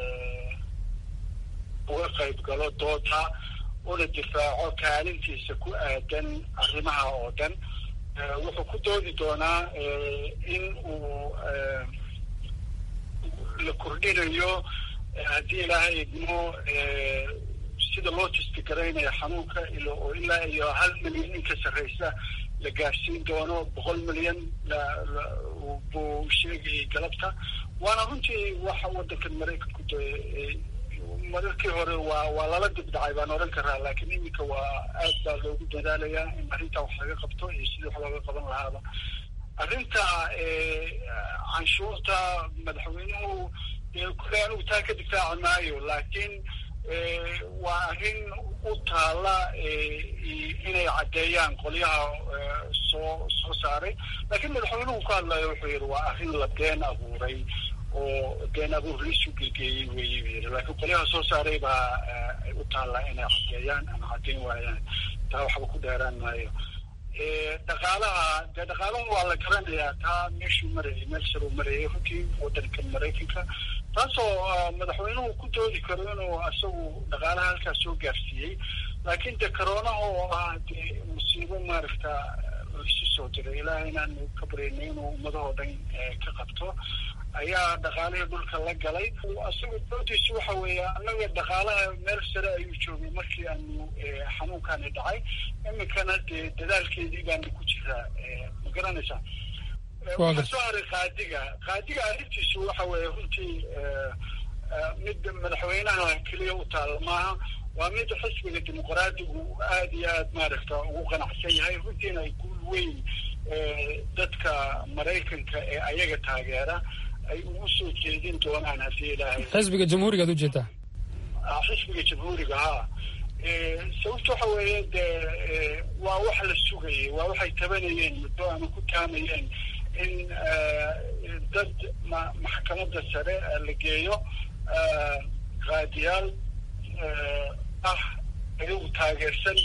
uga qayb galo dooda una difaaco kaalintiisa ku aadan arrimaha oo dhan. wuxuu ku doodi doonaa in uu la kordhinayo haddii ilaahay idmo sida loo testigaraynaya xanuunka oo ilaa iyo hal milyan in ka sarreysa la gaarsiin doono. boqol milyan buu sheegayay galabta, waana runtii waxa waddankan maraykanku de mararkii hore waa waa lala dibdhacay baan oran karaa, laakiin iminka waa aad baa loogu dadaalayaa in arrintaa wax laga qabto iyo sidii wax looga qaban lahaaba. arrinta canshuurta madaxweynuhu kule anigu taa ka difaaci maayo, laakiin waa arrin u taala inay caddeeyaan qolyaha soo soo saaray. laakiin madaxweynuhu ka hadlayo wuxuu yidhi waa arrin la been abuuray oo been abuur liisu gegeeyey weeye buu yidhi, laakiin qolyaha soo saaray baa u taala inay caddeeyaan ama caddeyn waayaan. taa waxba ku dheeraan maayo. dhaqaalaha dee dhaqaalahu waa la garanayaa, taa meeshuu marayay meel saruu marayay runtii waddankan maraykanka, taasoo madaxweynuhu ku doodi karo inuu isagu dhaqaalaha halkaas soo gaarsiiyey. laakiin de coroonaha oo ah dee musiibo maaragta isu soo diray ilaa inaanu ka bareynay inuu ummadahoo dhan ka qabto ayaa dhaqaalihii dhulka la galay. isaga doodiisu waxa weeye annaga dhaqaalaha meel sare ayuu joogay markii aanu xanuunkani dhacay, iminkana dee dadaalkeedii baanu ku jiraa, ma garanaysaa. waxaa soo haray qaadiga qaadiga arrintiisu waxa weeye runtii mid madaxweynaha keliya u taalla maaha, waa mid xisbiga dimuqraadigu aad iyo aad maaragta ugu qanacsan yahay, runtiina ay guul weyn dadka maraykanka ee ayaga taageera ay ugu soo jeedin doonaan haddii ilaahay. xisbiga jamhuuriga ad ujeedaa? xisbiga jamhuuriga ha sababta waxa weeye dee waa wax la sugayay, waa waxay tabanayeen muddo ama ku taamayeen in dad maxkamadda sare la geeyo qaadiyaal ah ayagu taageersan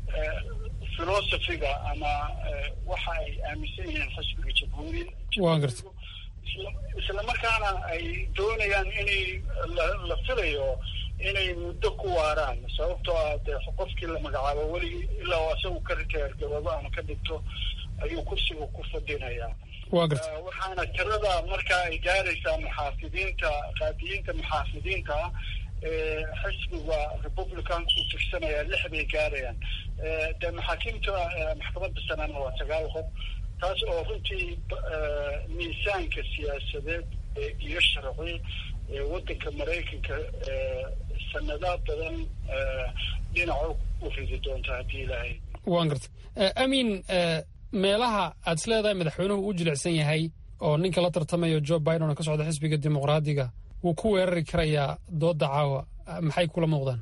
filosofiga ama waxa ay aaminsan yihiin xisbiga jamhuuriga. waa garta. isla markaana ay doonayaan inay la filayo inay muddo ku waaraan, sababtoo ah dee qofkii la magacaabo weligii ilaa isagu ka riteergababo ama ka dhigto ayuu kursiga ku fadhinayaa. waa garta. waxaana tirada markaa ay gaaraysaa muxaafidiinta qaadiyiinta muxaafidiinta ah xisbiga republicanka u tirsanaya lix bay gaarayaan, dee maxaakiimta maxkamadda sanana waa sagaal qof, taas oo runtii miisaanka siyaasadeed iyo sharci waddanka maraykanka sanada badan dhinaco u ridi doonta haddii ilaahay. waan garta. amiin, meelaha aad is leedahay madaxweynuhu u jilicsan yahay oo ninka la tartamayo joe biden oo ka socda xisbiga dimuqraadiga wuu ku weerari karayaa dooda caawa, maxay kula muuqdaan?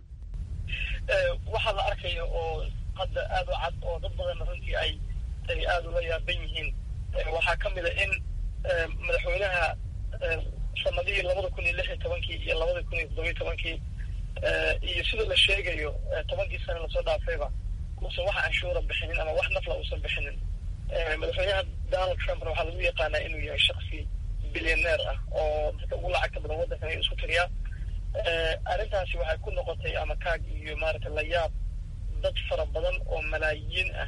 waxaa la arkaya oo hadda aad u cad oo dad badan runtii ay ay aada ula yaaban yihiin waxaa ka mid a in madaxweynaha sanadihii labada kun iyo lix iyo tobankii iyo labada kun iyo toddobiyo tobankii iyo sida la sheegayo tobankii sane lasoo dhaafayba uusan wax canshuura bixinin ama wax nafla uusan bixinin. madaxweynaha donald trumpna waxaa lagu yaqaanaa inuu yahay shaksi bilyaneer ah oo dadka ugu lacagta badan waddankan ay isku tiriyaa. arrintaasi waxay ku noqotay ama kaag iyo maaragta la yaab dad fara badan oo malaayiin ah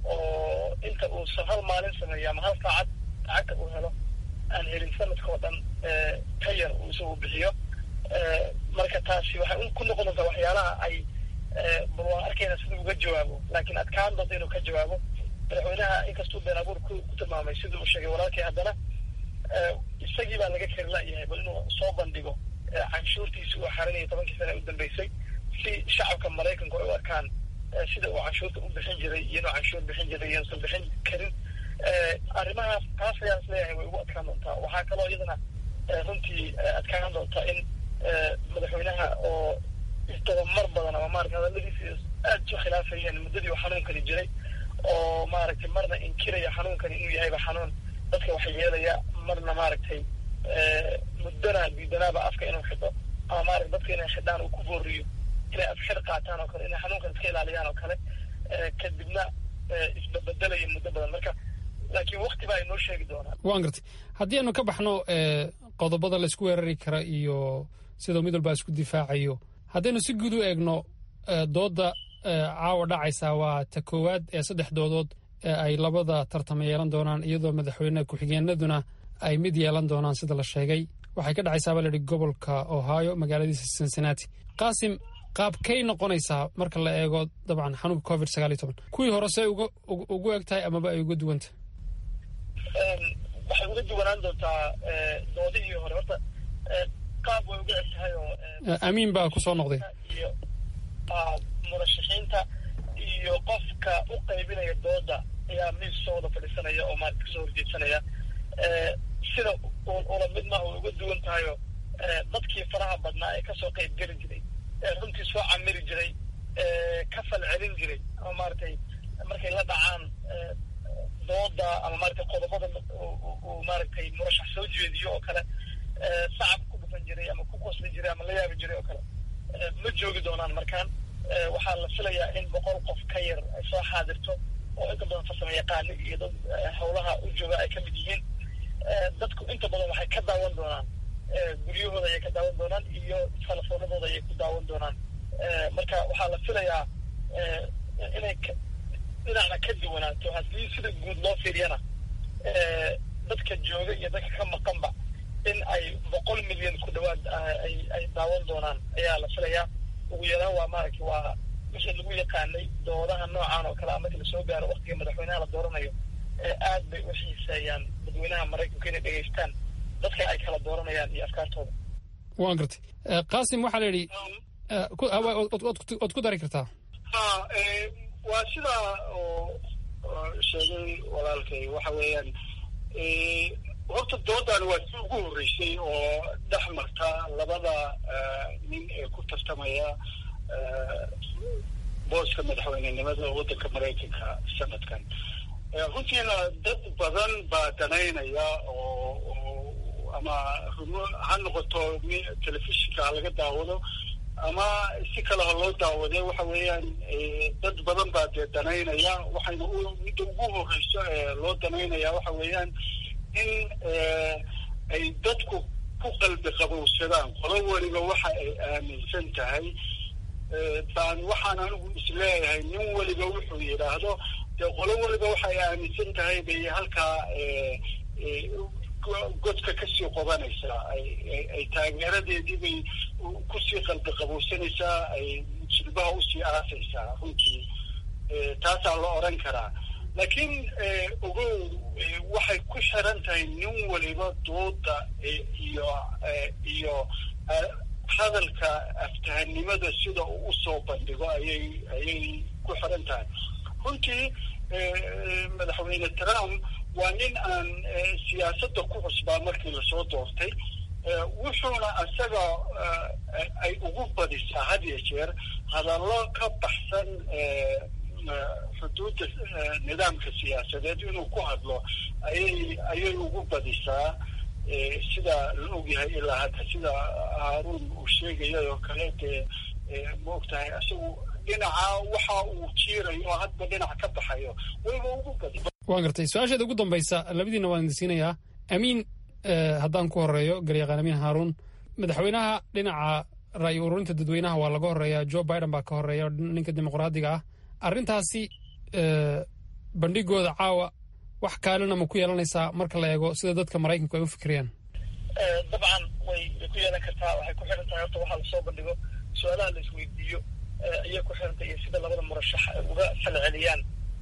oo inta uusan hal maalin sameeyo ama hal saacad lacagta uu helo aan helin sanadka oo dhan ka yar uu isagu bixiyo. marka taasi waxay ku noqon doontaa waxyaalaha ay bal waan arkayna siduu uga jawaabo, laakiin adkaan doonta inuu ka jawaabo. madaxweynaha inkastuu been abuur ku tilmaamay siduu u sheegay walaalkii, haddana isagii baa laga kari la-yahay bal inuu soo bandhigo canshuurtiisi uu xarinaya tobankii sane u dambeysay si shacabka maraykanku ay u arkaan sida uu canshuurta u bixin jiray iyo inuu canshuur bixin jiray iyo usan bixin karin. arrimahaas taas ayaan is leeyahay way ugu adkaan doontaa. waxaa kaloo iyadana runtii adkaan doontaa in madaxweynaha oo isdabamar badan ama maarata hadaladiisi aad isu khilaafayeen muddadii uu xanuunkani jiray oo maaragtay marna inkiraya xanuunkani inuu yahayba xanuun dadka wax yeelaya, marna maaragtay muddana diidanaaba afka inuu xidho ama maarata dadka inay xidhaan uu ku booriyo inay afxir qaataan oo kale, inay xanuunkan iska ilaaliyaan oo kale, kadibna isbabedelayo muddo badan. marka laakiin wakti baa inoo sheegi doonaa. waan gartay. haddii aanu ka baxno qodobada laysku weerari kara iyo sidau mid walbaa isku difaacayo, haddaynu si guud u eegno dooda caawa dhacaysaa waa ta koowaad ee saddex doodood ee ay labada tartama yeelan doonaan, iyadoo madaxweyne ku-xigeenaduna ay mid yeelan doonaan sida la sheegay. waxay ka dhacaysaa baa layidhi gobolka ohio magaaladiisa cincinnati. qaasim, qaabkay noqonaysaa marka la eego dabcan xanuunka covid sagaal iyo toban kuwii hore se uga ugu eg tahay amaba ay uga duwanta? waxay uga duwanaan doontaa doodihii hore. horta qaab way uga eg tahay oo amiin baa ku soo noqday iyo murashaxiinta iyo qofka u qaybinaya dooda ayaa miis soo wada fadhiisanaya oo maarata kasoo horjeedsanaya. sida ula mid maaha way uga duwan tahayo dadkii faraha badnaa ee kasoo qayb geli jiray, runtii soo camiri jiray, ka fal celin jiray ama maaragtay markay la dhacaan dooda ama maaragtay qodobada uu maaragtay murashax soo jeediyo oo kale sacab ku dhufan jiray ama ku qosli jiray ama la yaabi jiray oo kale ma joogi doonaan markaan. waxaa la filayaa in boqol qof ka yar ay soo xaadirto oo inta badan farsamo yaqaani iyo dad howlaha u jooga ay ka mid yihiin. dadku inta badan waxay ka daawan doonaan guryahooda ayay ka daawan doonaan iyo telefoonadooda ayay ku daawan doonaan. marka waxaa la filayaa inay dhinacna ka duwanaato haddii sida guud loo fiiriyana dadka jooga iyo dadka ka maqanba in ay boqol milyan ku dhawaad ay ay daawan doonaan ayaa la filayaa. ugu yaraan waa maaragtay waa wixii lagu yaqaanay doodaha noocan oo kale markii lasoo gaaro waqtiga madaxweynaha la dooranayo aad bay u xiiseeyaan dadweynaha maraykanka inay dhegaystaan dadka ay kala dooranayaan iyo afkaartooda. waan gartay qaasim waxaa la yidhi ood ku dari kartaa. ha waa sidaa oo sheegay walaalkay waxa weeyaan horta doodan waa si ugu horreysay oo dhex marta labada nin ee ku tartamaya booska madaxweynenimada waddanka maraykanka sanadkan. runtiina dad badan baa danaynaya oo ama ha noqoto telefishinka ha laga daawado ama si kale ha loo daawade waxa weeyaan dad badan baa dee danaynaya waxayna midda ugu horreyso ee loo danaynaya waxa weeyaan in ay dadku ku qalbi qabowsadaan qolo weliba waxa ay aaminsan tahay baan waxaan anigu isleeyahay nin weliba wuxuu yidhaahdo dee qolo weliba waxa ay aaminsan tahay bay halkaa godka kasii qobanaysaa ay taageeradeedii bay kusii qalbi qabowsanaysaa ay jilbaha usii aasaysaa runtii taasaa la odhan karaa. laakiin ogow waxay ku xiran tahay nin waliba dooda iyo iyo hadalka aftahanimada sida uu usoo bandhigo ayay ayay ku xiran tahay. runtii madaxweyne Trump waa nin aan siyaasadda ku cusbaa markii lasoo doortay wuxuuna asaga ay ugu badisaa had iyo jeer hadallo ka baxsan xuduudda nidaamka siyaasadeed inuu ku hadlo ayay ayay ugu badisaa sida la ogyahay ilaa hadda sida haaruun uu sheegaya oo kale dee ma ogtahay isagu dhinaca waxa uu jiirayo oo hadba dhinac ka baxayo wayba ugu badi. waan gartay su-aasheeda ugu dambaysa labadiina waan idinsiinayaa. amiin haddaan ku horeeyo garyaqaan amiin haaruun madaxweynaha dhinaca ra'yi ururinta dadweynaha waa laga horeeyaa joe biden baa ka horeeya ninka dimuqraadiga ah. arrintaasi bandhigooda caawa wax kaalina ma ku yeelanaysaa marka la eego sida dadka maraykanku ay u fikirayaan? dabcan way ku yeelan kartaa. waxay ku xiran tahay horta waxaa lasoo bandhigo su-aalaha la isweydiiyo ayay ku xiran tahay iyo sida labada murashax ay uga falceliyaan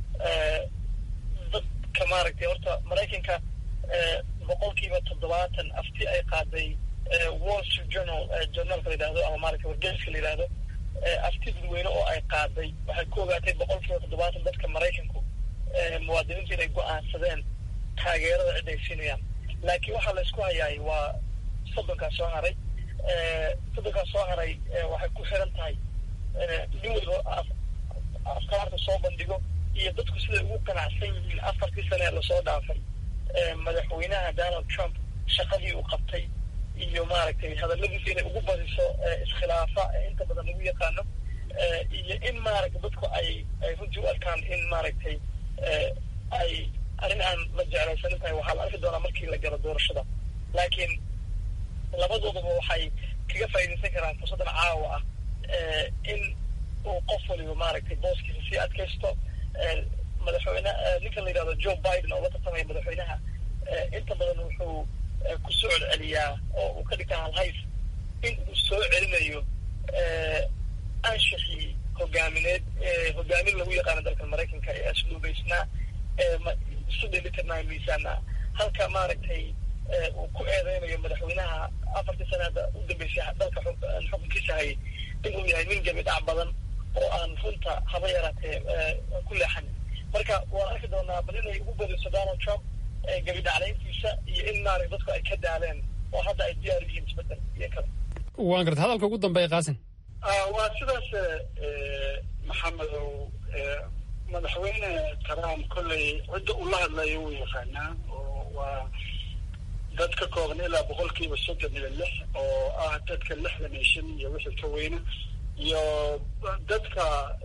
dadka maaragtay. horta maraykanka boqolkiiba toddobaatan afti ay qaaday wall street journal journalka la yidhahdo ama maaragtay wargeyska la yidhahdo afti dadweyne oo ay qaaday waxay ku ogaatay boqolkiiba toddobaatan dadka maraykanku muwaadiniinta inay go-aansadeen taageerada cid ay siinayaan. laakiin waxaa la isku hayaay waa soddonkaa soo haray. soddonkaa soo haray waxay ku xiran tahay nin waliba afkaarta soo bandhigo iyo dadku siday ugu qanacsan yihiin afartii sane ee lasoo dhaafay madaxweynaha donald trump shaqadii uu qabtay iyo maaragtay hadalladiisa inay ugu badiso iskhilaafa inta badan lagu yaqaano iyo in maaragtay dadku ay ay runtii u arkaan in maaragtay ay arrin aan la jeclaysanin tahay. waxaa la arki doonaa markii la galo doorashada. laakiin labadoodaba waxay kaga faa'iidaysan karaan fursaddan caawa ah in uu qof waliba maaragtay booskiisa sii adkaysto. madaxweyne ninka la yidhahdo joe biden oo la tartamaya madaxweynaha inta badan wuxuu ku soo celceliyaa oo uu ka dhigtaa halhays in uu soo celinayo anshixii hogaamineed hogaamin lagu yaqaano dalka maraykanka ee asluubaysnaa isu dheelitirnaa miisaana halka maaragtay uu ku eedeynayo madaxweynaha afartii sanaada u dambeysay dalka xukunkiisa hayay inuu yahay nin gabi dhac badan oo aan runta haba yaraatee ku leexan. marka waan arki doonaa bal inay ugu badiso donald trump gabi dhaclayntiisa iyo in maarag dadku ay ka daaleen oo hadda ay diyaar u yihiin isbedel iyo kale. waan garta hadalka ugu dambeeya qaasim. waa sidaas maxamedow madaxweyne trump kolley cidda ula hadlayo wuu yaqaanaa oo waa dad ka kooban ilaa boqolkiiba soddon iyo lix oo ah dadka lixdan iyo shan iyo wixii ka weyna iyo dadka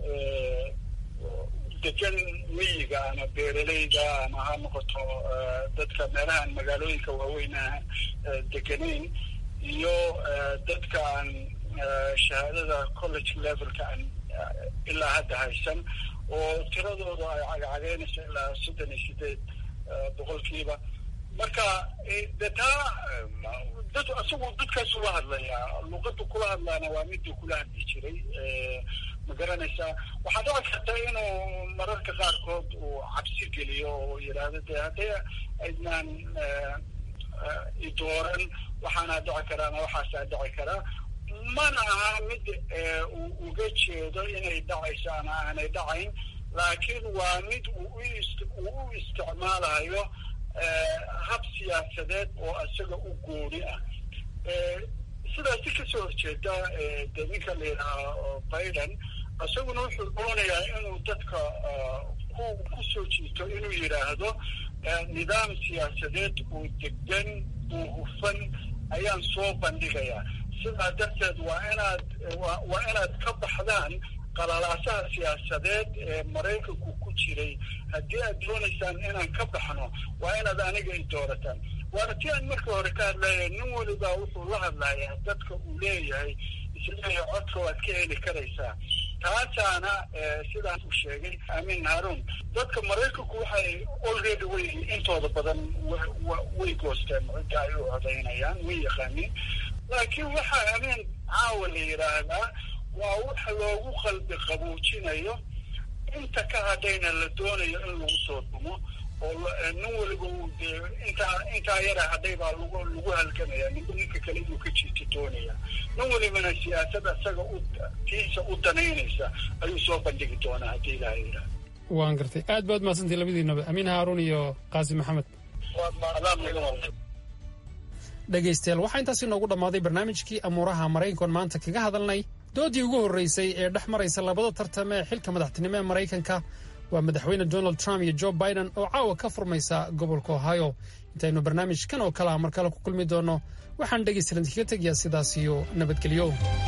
degan miyiga ama beeraleyda ama ha noqoto dadka meelahaan magaalooyinka waaweyna deganayn iyo dadka aan shahaadada college levelka aan ilaa hadda haysan oo tiradooda ay cagcageynayso ilaa soddon iyo sideed boqolkiiba. marka de taa dad isagu dadkaas ula hadlayaa luqada kula hadlaana waa midii kula hadli jiray ma garanaysaa. waxaa dhici karta inuu mararka qaarkood uu cabsi geliyo oo yidhaahdo de haddii aydnaan idooran waxaana dhici karaana waxaasaa dhici karaa. mana aha mid uu uga jeedo inay dhacayso ama aanay dhacayn, laakiin waa mid uu u isticmaalayo hab siyaasadeed oo isaga u gooni ah. sidaasi kasoo horjeeda de ninka la yidhaha Biden isaguna wuxuu doonayaa inuu dadka ku kusoo jiito inuu yidhaahdo nidaam siyaasadeed oo deggan oo hufan ayaan soo bandhigayaa. sidaa darteed waa inaad waa inaad ka baxdaan qalalaasaha siyaasadeed ee Maraykanku ku jiray. haddii aad doonaysaan inaan ka baxno waa inaad aniga i doorataan. waana tii aan marka hore ka hadlaya, nin waliba wuxuu la hadlayaa dadka uu leeyahay isleeyahay codka waad ka heli karaysaa. taasaana sidaan u sheegay Amin Harun, dadka Maraykanku waxay already way intooda badan way goosteen cidda ay u codaynayaan, way yaqaaniin. laakiin waxaa Amin caawa la yidhaahdaa waa waxa loogu qalbi qaboojinayo inta ka hadhayna la doonayo in lagu soo dhumo oo nin waliba intaa intaa yara hadhay baa lagu lagu halgamaya ninka ninka kale inuu ka jiito doonaya. nin walibana siyaasada isaga u tiisa u danaynaysa ayuu soo bandhigi doonaa haddii ilaahay yidhaahdo. waan gartay. aad baad mahadsantahay labadiinaba, Amin Harun iyo Qaasim Maxamed. waad maadaam naga walba dhegaystayaal, waxaa intaasi noogu dhammaaday barnaamijkii amuuraha Maraykanka maanta kaga hadalnay doodii ugu horreysay ee dhex maraysa labada tartame ee xilka madaxtinimo ee Maraykanka. waa madaxweyne Donald Trump iyo Joe Biden oo caawa ka furmaysa gobolka Ohio. intaynu barnaamijkan oo kale ah mar kale ku kulmi doono, waxaan dhegaystayaal kaga tegayaa sidaas iyo nabadgelyo.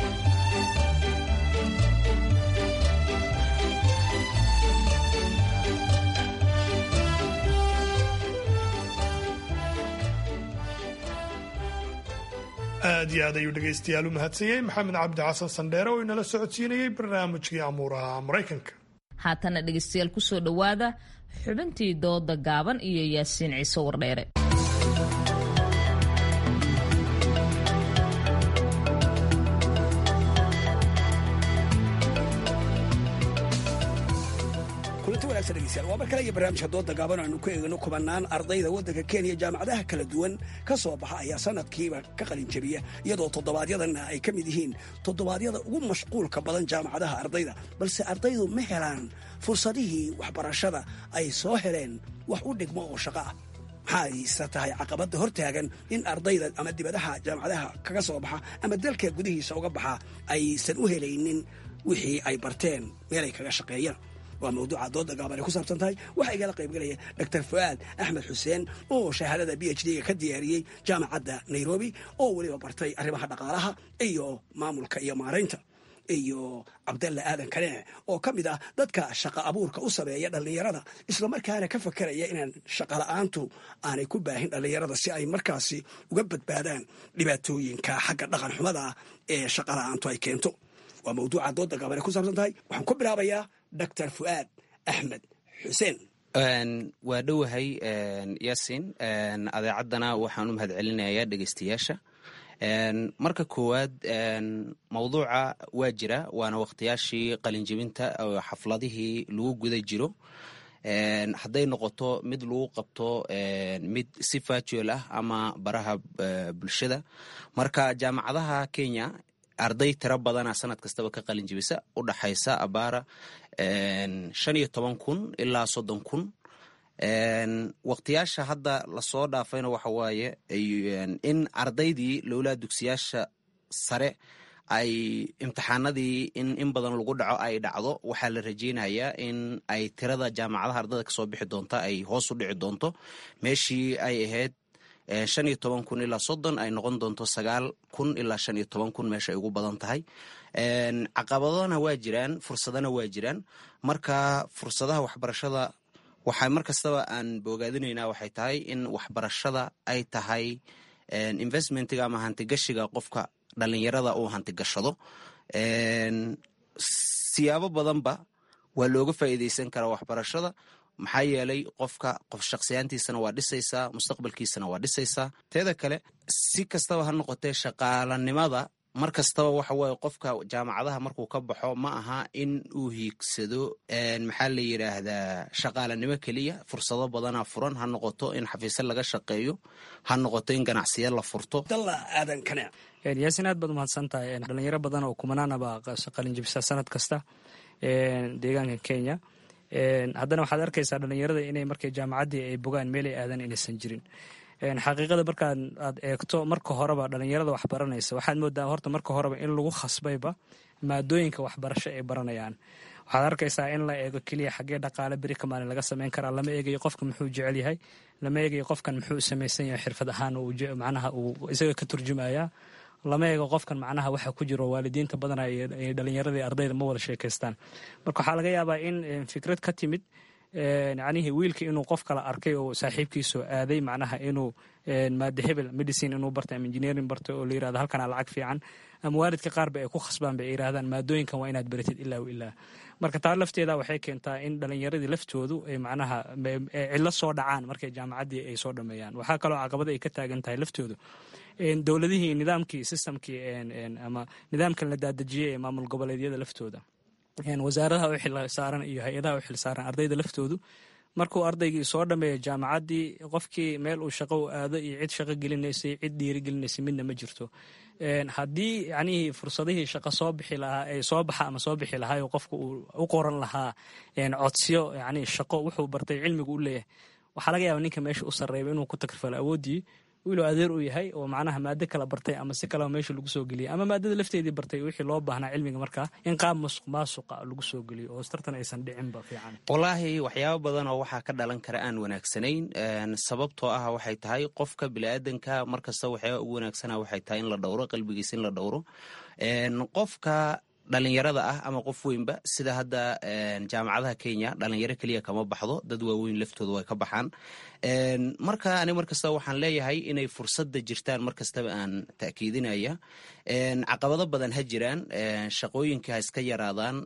aad iyo aad ayuu dhegaystayaal u mahadsanyey maxamed cabdi xasan sandheere oo inala socodsiinayey barnaamijkii amuuraha Maraykanka. haatana dhegaystayaal kusoo dhowaada xubintii dooda gaaban iyo Yaasiin Ciise Wardheere. waa mar kale iyo barnaamijka dooda gaaban aanu ku eegno kubanaan ardayda waddanka Kenya jaamacadaha kala duwan ka soo baxa ayaa sanadkiiba ka qalin jabiya, iyadoo toddobaadyadana ay ka mid yihiin toddobaadyada ugu mashquulka badan jaamacadaha ardayda. balse ardaydu ma helaan fursadihii waxbarashada ay soo heleen wax u dhigmo oo shaqo ah. maxaayse tahay caqabadda hortaagan in ardayda ama dibadaha jaamacadaha kaga soo baxa ama dalka gudihiisa uga baxa aysan u helaynin wixii ay barteen meelay kaga shaqeeyaan? waa mawduuca dooda gaaban ay ku saabsan tahay. waxaa igala qaybgalaya doctor Fuaad Axmed Xuseen oo shahaadada B H D-ga ka diyaariyey jaamacadda Nairobi, oo weliba bartay arrimaha dhaqaalaha iyo maamulka iyo maaraynta, iyo Cabdalla Aadan Kanee oo ka mid ah dadka shaqa abuurka u sameeya dhallinyarada, islamarkaana ka fakeraya inaan shaqa la'aantu aanay ku baahin dhallinyarada si ay markaasi uga badbaadaan dhibaatooyinka xagga dhaqan xumada ee shaqa la'aantu ay keento. waa mawduuca dooda gaaban ay ku saabsan tahay. waxaan ku bilaabayaa doctor Fuaad Axmed Xuseen. waa dhowahay Yaasiin, adeecaddana waxaan u mahadcelinayaa dhegaystayaasha. marka koowaad, mawduuca waa jira, waana waqtiyaashii qalinjibinta oo xafladihii lagu guda jiro. hadday noqoto mid lagu qabto mid si virtual ah ama baraha bulshada. marka jaamacadaha Kenya arday tiro badana sanad kastaba ka qalin jibisa, u dhaxaysa abaara shan iyo toban kun ilaa soddon kun. waqtiyaasha hadda lasoo dhaafayna waxa waaye in ardaydii lowlaa dugsiyaasha sare ay imtixaanadii in in badan lagu dhaco ay dhacdo. waxaa la rajeynayaa in ay tirada jaamacadaha ardayda kasoo bixi doonta ay hoos u dhici doonto, meeshii ay ahayd shan iyo toban kun ilaa soddon ay noqon doonto sagaal kun ilaa shan iyo toban kun meesha ay ugu badan tahay. caqabadona waa jiraan, fursadana waa jiraan. marka fursadaha waxbarashada waxay mar kastaba aan boogaadinaynaa waxay tahay in waxbarashada ay tahay investmentiga ama hantigashiga qofka dhalinyarada uu hantigashado. siyaabo badanba waa looga faa'iidaysan karaa waxbarashada maxaa yeelay qofka qof shakhsiyaantiisana waa dhisaysaa mustaqbalkiisana waa dhisaysaa teeda kale si kastaba ha noqotee shaqaalanimada mar kastaba waxa waaye qofka jaamacadaha markuu ka baxo ma aha in uu hiigsado maxaa la yidhaahdaa shaqaalanimo keliya fursado badanaa furan ha noqoto in xafiisyo laga shaqeeyo ha noqoto in ganacsiyo la furto dalla aadan kane yaasin aad baad umahadsan tahay dhalinyaro badan oo kumanaanaba qalinjibisa sanad kasta deegaanka Kenya haddana waxaad arkaysaa dhalinyarada inay markay jaamacaddii ay bogaan meel ay aadan inaysan jirin xaqiiqada markaad aad eegto marka horeba dhalinyarada wax baranaysa waxaad moodaa horta marka horeba in lagu khasbayba maadooyinka waxbarasho ay baranayaan waxaad arkaysaa in la eego keliya xaggee dhaqaale beri ka maalin laga samayn karaa lama eegayo qofka muxuu jecel yahay lama eegayo qofkan muxuu samaysan yahay xirfad ahaan uu macnaha uu isaga ka turjumayaa lama eego qofkan macnaha waxa ku jiro waalidiinta badan ay dhalinyarada ardayda ma wada sheekaystaan marka waxaa laga yaabaa in fikrad ka timid yacnihii wiilka inuu qof kala arkay oo saaxiibkiisoo aaday macnaha inuu maada hebel medicine inuu bartay ama engineering bartay oo la yirahdo halkanaa lacag fiican ama waalidka qaarba ay ku khasbaan bay yiraahdaan maadooyinkan waa inaad baratid ilaa w ilaa marka taa lafteeda waxay keentaa in dhalinyaradii laftoodu ay macnaha cidlo soo dhacaan markay jaamacaddii ay soo dhameeyaan waxaa kaloo caqabada ay ka taagan tahay laftoodu dowladihii nidaamkii systemkii ama nidaamkan la daadejiyey ee maamul goboleedyada laftooda wasaaradaha u xil saaran iyo hay-adaha u xil saaran ardayda laftoodu markuu ardaygii soo dhameeyo jaamacaddii qofkii meel uu shaqo u aado iyo cid shaqo gelinaysay cid dhiirigelinaysay midna ma jirto haddii yacnihii fursadihii shaqo soo bixi lahaa ee soo baxa ama soo bixi lahaa oo qofka uu u qoran lahaa codsiyo yacnii shaqo wuxuu bartay cilmigu u leeyahay waxaa laga yaaba ninka meesha u sarreeyba inuu ku takrifalo awooddii wiiluu adeer u yahay oo macnaha maado kala bartay ama si kaleba meesha lagu soo geliyay ama maadada lafteedii bartay wixii loo baahnaa cilmiga markaa in qaab musuq maasuqa lagu soo geliyo oo tartan aysan dhicinba fiican wallaahi waxyaabo badan oo waxaa ka dhalan kara aan wanaagsanayn sababtoo ah waxay tahay qofka biniaadanka markasta waxyaaba ugu wanaagsana waxay tahay in la dhowro qalbigiisa in la dhowro qofka dhalinyarada ah ama qof weynba sida hadda jaamacadaha Kenya dhalinyaro kaliya kama baxdo dad waaweyn laftooda way ka baxaan marka ani markasta waxaan leeyahay inay fursadda jirtaan markastaba aan taakiidinaya caqabado badan ha jiraan shaqooyinka ha iska yaraadaan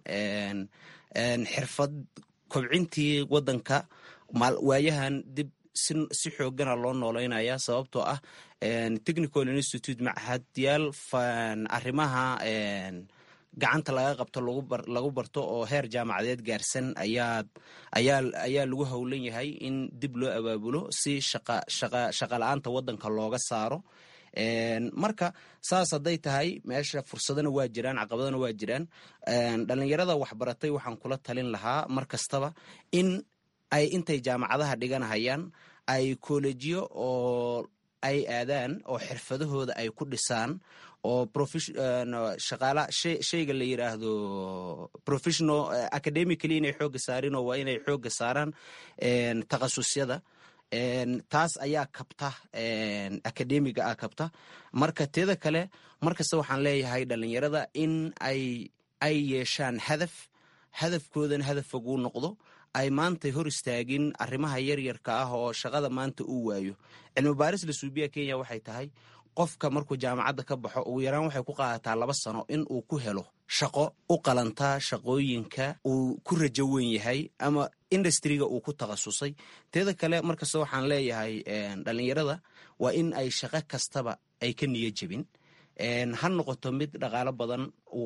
xirfad kobcintii wadanka waayahan dib si xoogana loo nooleynaya sababtoo ah technical institute macahadyaal arrimaha gacanta laga qabto lagu barto oo heer jaamacadeed gaarsan ayaa ayaa ayaa lagu howlan yahay in dib loo abaabulo si shaqa shaqa shaqa la'aanta wadanka looga saaro marka saas hadday tahay meesha fursadana waa jiraan caqabadana waa jiraan dhalinyarada waxbaratay waxaan kula talin lahaa mar kastaba in ay intay jaamacadaha dhiganahayaan ay kolejyo oo ay aadaan oo xirfadahooda ay ku dhisaan oo shaqaala shayga la yiraahdo professional academically inay xooga saarin oo waa inay xooga saaraan takhasusyada taas ayaa kabta academiga ah kabta marka teeda kale markasta waxaan leeyahay dhalinyarada in ay ay yeeshaan hadaf hadafkoodana hadaf fog uu noqdo ay maanta hor istaagin arrimaha yaryarka ah oo shaqada maanta uu waayo cilmi baaris la suubiya Kenya waxay tahay qofka markuu jaamacadda ka baxo ugu yaraan waxay ku qaadataa laba sano in uu ku helo shaqo u qalantaa shaqooyinka uu ku rajo weyn yahay ama industriga uu ku takhasusay teeda kale markasta waxaan leeyahay dhalinyarada waa in ay shaqo kastaba ay ka niyo jebin ha noqoto mid dhaqaalo badan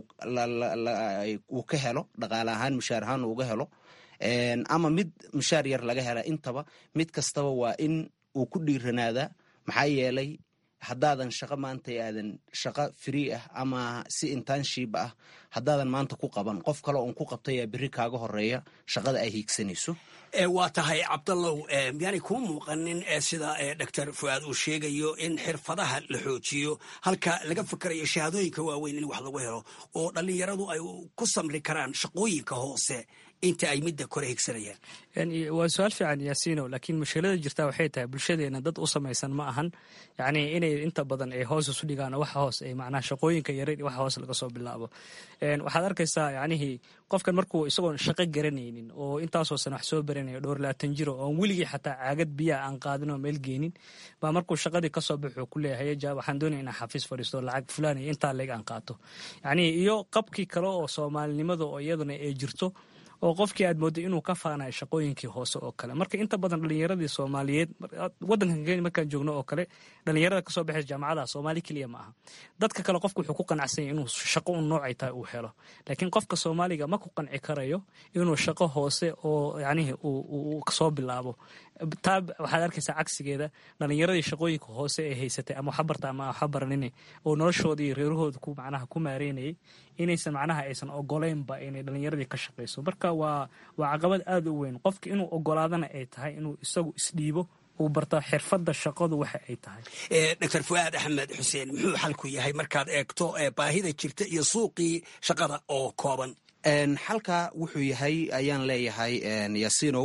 uu ka helo dhaqaale ahaan mushaar ahaan uuga helo ama mid mushaar yar laga hela intaba mid kastaba waa in uu ku dhiiranaadaa maxaa yeelay haddaadan shaqo maanta aadan shaqo free ah ama si internship ah haddaadan maanta ku qaban qof kale oon ku qabtayaa berri kaaga horeeya shaqada ay hiigsanayso waa tahay cabdallow miyaanay kuu muuqanin sida doctor fuaad uu sheegayo in xirfadaha la xoojiyo halka laga fikerayo shahaadooyinka waaweyn in wax lagu helo oo dhallinyaradu ay ku samri karaan shaqooyinka hoose inta ay midda kore higsanayaan. waa su-aal fiican yaasiino, laakiin mushkilada jirta waxay tahay bulshadeena dad u samaysan ma ahan, yacni inay inta badan ay hoos isu dhigaan waxa hoos ay macnaha shaqooyinka yareyn waxa hoos laga soo bilaabo. waxaad arkaysaa yacnihii qofkan markuu isagoon shaqo garanaynin oo intaasoo sana wax soo baranayo dhowr labaatan jiro oon weligii xataa caagad biyaha aan qaadin oo meel geenin baa markuu shaqadii kasoo baxuu ku leeyahay jaab waxaan doonaya inaan xafiis fadhiisto lacag fulaan iyo intaa leeg aan qaato, yacni iyo qabkii kale oo soomaalinimada oo iyaduna ay jirto oo qofkii aad mooday inuu ka faanayo shaqooyinkii hoose oo kale. marka inta badan dhalinyaradii Soomaaliyeed wadankan Kenya markaan joogno oo kale dhalinyarada kasoo baxay jaamacadaha Soomaali kaliya ma aha, dadka kale qofku wuxuu ku qanacsan yahay inuu shaqo u noocay tahay uu helo, laakiin qofka Soomaaliga ma ku qanci karayo inuu shaqo hoose oo yacni uu kasoo bilaabo. taa waxaad arkaysaa cagsigeeda dhalinyaradii shaqooyinka hoose ee haysatay ama waxa barta ama waxa baranine oo noloshoodii reerahooda ku macnaha ku maareynayay inaysan macnaha aysan ogoleynba inay dhalinyaradii ka shaqayso. marka waa waa caqabad aad u weyn qofka inuu ogolaadana ay tahay inuu isagu isdhiibo uu barta xirfadda shaqadu waxa ay tahay. doctor Fuaad Axmed Xuseen, muxuu xalku yahay markaad eegto baahida jirta iyo suuqii shaqada oo kooban? xalka wuxuu yahay ayaan leeyahay Yaasinow,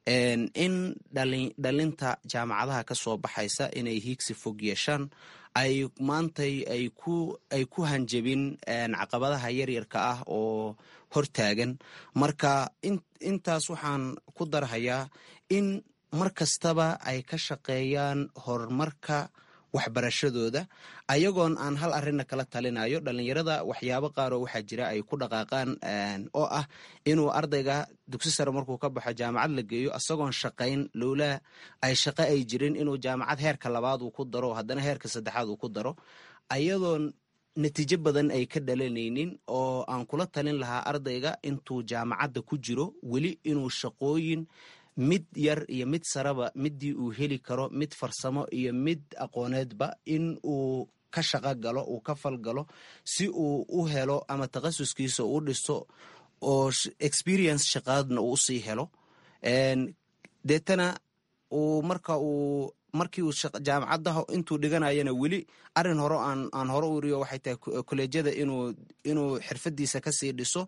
in dhalinta jaamacadaha ka soo baxaysa inay hiigsi fog yeeshaan, ay maantay ay ku hanjabin caqabadaha yaryarka ah oo hortaagan. marka intaas waxaan ku darhayaa in mar kastaba ay ka shaqeeyaan horumarka waxbarashadooda ayagoon aan hal arrinna kala talinayo. dhalinyarada waxyaabo qaaroo waxaa jira ay ku dhaqaaqaan oo ah inuu ardayga dugsi sare markuu ka baxo jaamacad la geeyo asagoon shaqayn, lowlaa ay shaqo ay jirin inuu jaamacad heerka labaad uu ku daro haddana heerka saddexaad uu ku daro ayadoon natiijo badan ay ka dhalanaynin. oo aan kula talin lahaa ardayga intuu jaamacadda ku jiro weli inuu shaqooyin mid yar iyo mid saraba midii uu heli karo, mid farsamo iyo mid aqooneedba, in uu ka shaqo galo, uu ka falgalo si uu u helo ama takhasuskiisa u dhisto oo experience shaqaadna uu usii helo. deetana uu marka uu markii uu jaamacadaha intuu dhiganayana weli arin hore aan aan hore u riyo waxay tahay kolleejyada inuu inuu xirfadiisa kasii dhiso.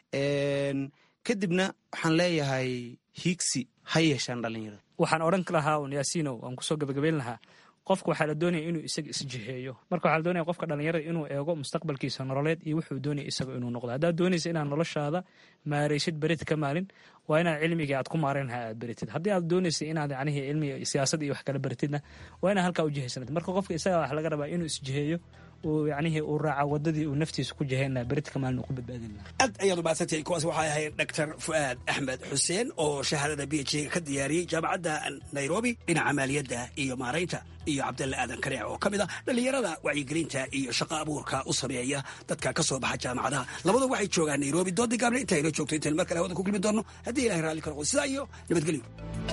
kadibna waxaan leeyahay hiigsi ha yeeshaan dhalinyarada. waxaan odhan lahaa un Yaasiinow, waan kusoo gabagabeyn lahaa qofka waxaa la doonaya inuu isaga isjiheeyo. marka waxaa la doonaya qofka dhalinyarada inuu eego mustaqbalkiisa nololeed iyo wuxuu doonaya isaga inuu noqdo. haddaad doonaysa inaad noloshaada maaraysid berit ka maalin waa inaad cilmiga aad ku maarayn lahaa aad beritid. haddii aad doonaysa inaad yacnihi cilmiga siyaasad iyo wax kala beritidna waa inaad halkaa u jihaysanad. marka qofka isaga wax laga rabaa inuu isjiheeyo uu yacnihi uu raaca wadadii uu naftiisa ku jihayn lahaa berit ka maalin uu ku badbaadin lahaa. aad ayaad umahadsantahay. kuwaas waxay ahayd doctor Fuaad Axmed Xuseen oo shahaadada B H D ka diyaariyey jaamacadda Nairobi dhinaca maaliyadda iyo maaraynta, iyo Cabdalle Aadan Kareec oo ka mid ah dhalinyarada wacyigelinta iyo shaqo abuurka u sameeya dadka ka soo baxa jaamacadaha. labadu waxay joogaan Nairobi. doodii gaabna inta ayla joogto intaan mar kale hawada ku kulmi doonno haddii ilaahay raalli ka noqdo. sidaa iyo nabadgelyo.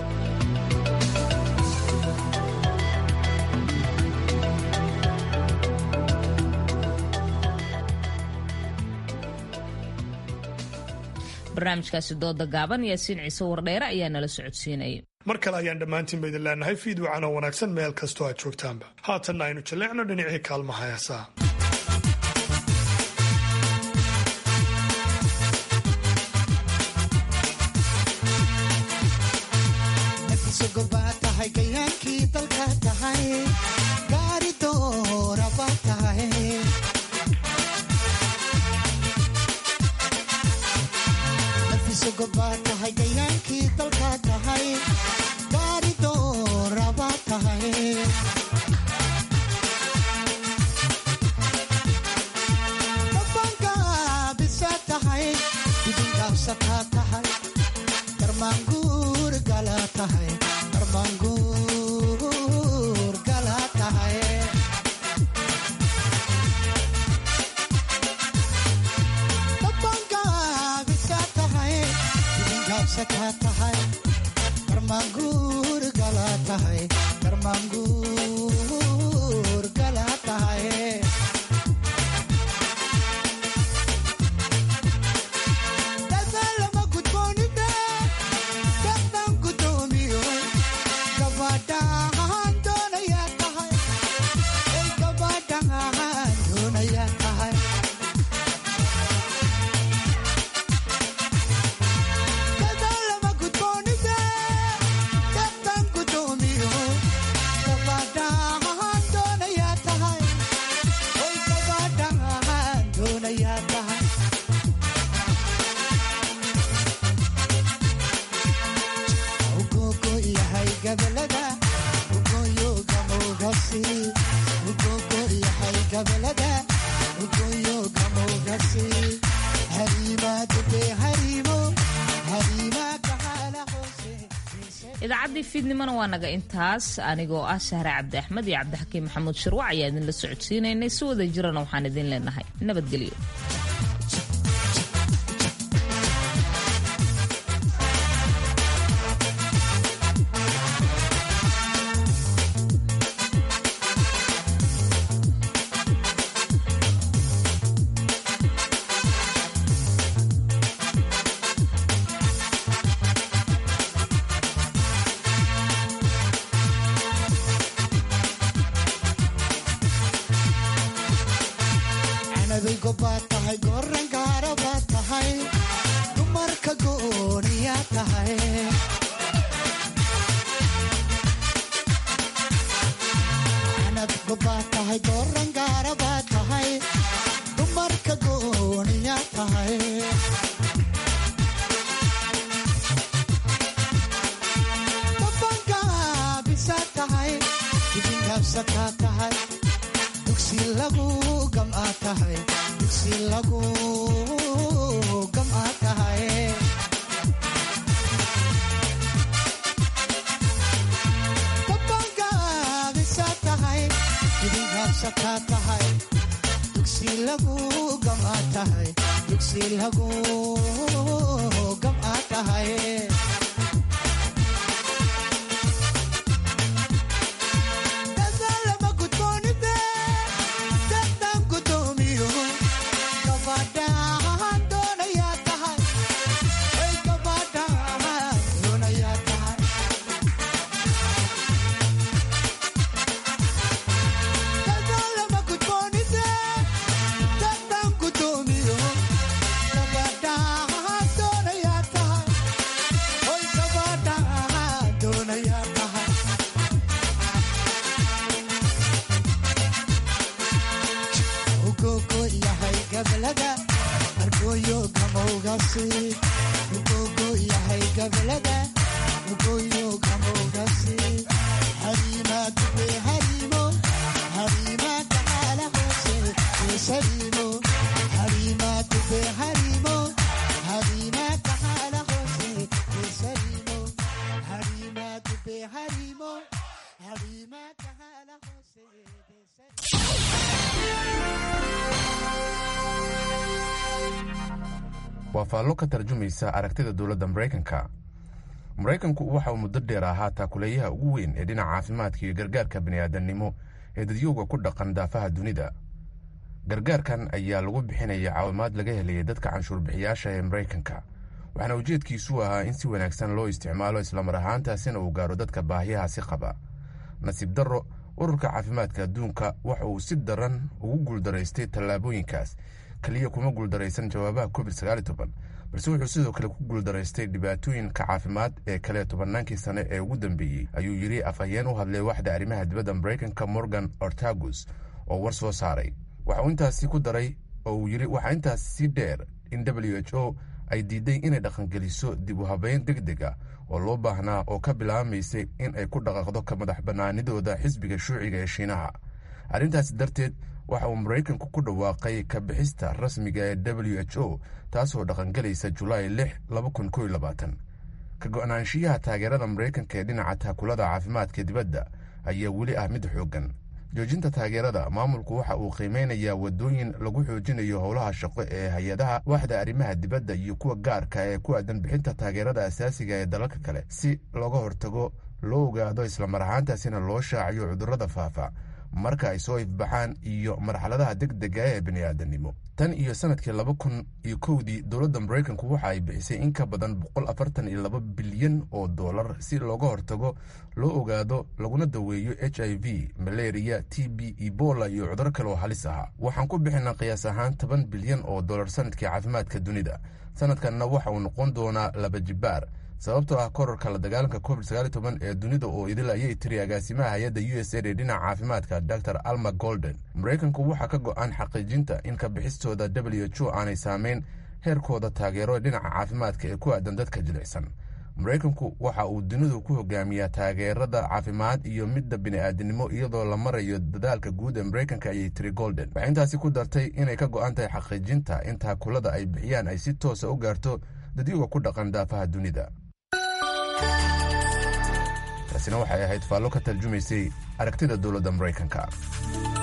barnaamijkaasi dooda gaaban Yaasiin Ciise Wardheere ayaa nala socodsiinayay. mar kale ayaan dhammaantiin ba idin leenahay fiidwacan oo wanaagsan meel kastoo aad joogtaanba. haatanna aynu jaleecno dhinacii kaalmaha heesaha. idaacaddii fiidnimona waa naga intaas anigoo ah sahre cabdi axmed iyo cabdixakiin maxamuud shirwac ayaa idinla socodsiinaynay si wada jirana waxaan idin leenahay nabadgelyo. waa faallo ka tarjumaysa aragtida dowladda maraykanka. maraykanku waxa uu muddo dheer ahaa taakuleeyaha ugu weyn ee dhinaca caafimaadka iyo gargaarka bini'aadamnimo ee dadyowga ku dhaqan daafaha dunida. gargaarkan ayaa lagu bixinaya caawimaad laga helaya dadka canshuurbixiyaasha ee maraykanka, waxaana ujeedkiisu ahaa in si wanaagsan loo isticmaalo islamar ahaantaasina uu gaaro dadka baahiyahaasi qaba. nasiib darro, ururka caafimaadka adduunka waxa uu si daran ugu guuldaraystay tallaabooyinkaas. kaliya kuma guuldaraysan jawaabaha covid sagaal iyo toban, balse wuxuu sidoo kale ku guuldaraystay dhibaatooyinka caafimaad ee kale tobannaankii sane ee ugu dambeeyey, ayuu yidhi afhayeen u hadlay waxda arrimaha dibadda maraykanka Morgan Ortagus oo war soo saaray. waxa uu intaasi ku daray oo uu yidhi waxaa intaas si dheer in w h o ay diiday inay dhaqangeliso dib u habeyn degdeg ah oo loo baahnaa oo ka bilaabmaysay in ay ku dhaqaaqdo ka madax bannaanidooda xisbiga shuuciga ee shiinaha. arrintaasi darteed waxa uu maraykanku ku dhawaaqay ka bixista rasmiga ee w h o taasoo dhaqangelaysa julaay lix laba kun kow iyo labaatan. ka go'naanshiyaha taageerada maraykanka ee dhinaca taakulada caafimaadka dibadda ayaa weli ah mid xooggan. joojinta taageerada maamulku waxa uu qiimeynayaa wadooyin lagu xoojinayo howlaha shaqo ee hay-adaha waaxda arrimaha dibadda iyo kuwa gaarka ee ku aadan bixinta taageerada asaasiga ee dalalka kale si looga hortago, loo ogaado islamar ahaantaasina loo shaaciyo cudurrada faafa marka ay soo ifbaxaan iyo marxaladaha degdega ee bini'aadanimo. tan iyo sanadkii laba kun iyo kowdii dowladda maraykanku waxa ay bixisay in ka badan boqol afartan iyo laba bilyan oo dollar si looga hortago, loo ogaado, laguna daweeyo h i v, malaria, t b, ebola iyo cuduro kale oo halis ahaa. waxaan ku bixinaa qiyaas ahaan toban bilyan oo dollar sanadkii caafimaadka dunida. sanadkanna waxa uu noqon doonaa laba jibaar sababtoo ah kororka la dagaalanka covid sagaal iyo toban ee dunida oo idil ayay tiri agaasimaha hay-adda u s a ee dhinaca caafimaadka dr alma golden. maraykanku waxaa ka go-an xaqiijinta in ka bixistooda w h o aanay saameyn heerkooda taageero dhinaca caafimaadka ee ku aadan dadka jilicsan. maraykanku waxa uu dunidu ku hogaamiyaa taageerada caafimaad iyo midda bini'aadinimo iyadoo la marayo dadaalka guud ee maraykanka ayay tiri golden waxay intaasi ku dartay inay ka go'an tahay xaqiijinta in taakulada ay bixiyaan ay si toosa u gaarto dadyoga ku dhaqan daafaha dunida. taasina waxay ahayd faallo ka tarjumaysay aragtida dowladda maraykanka.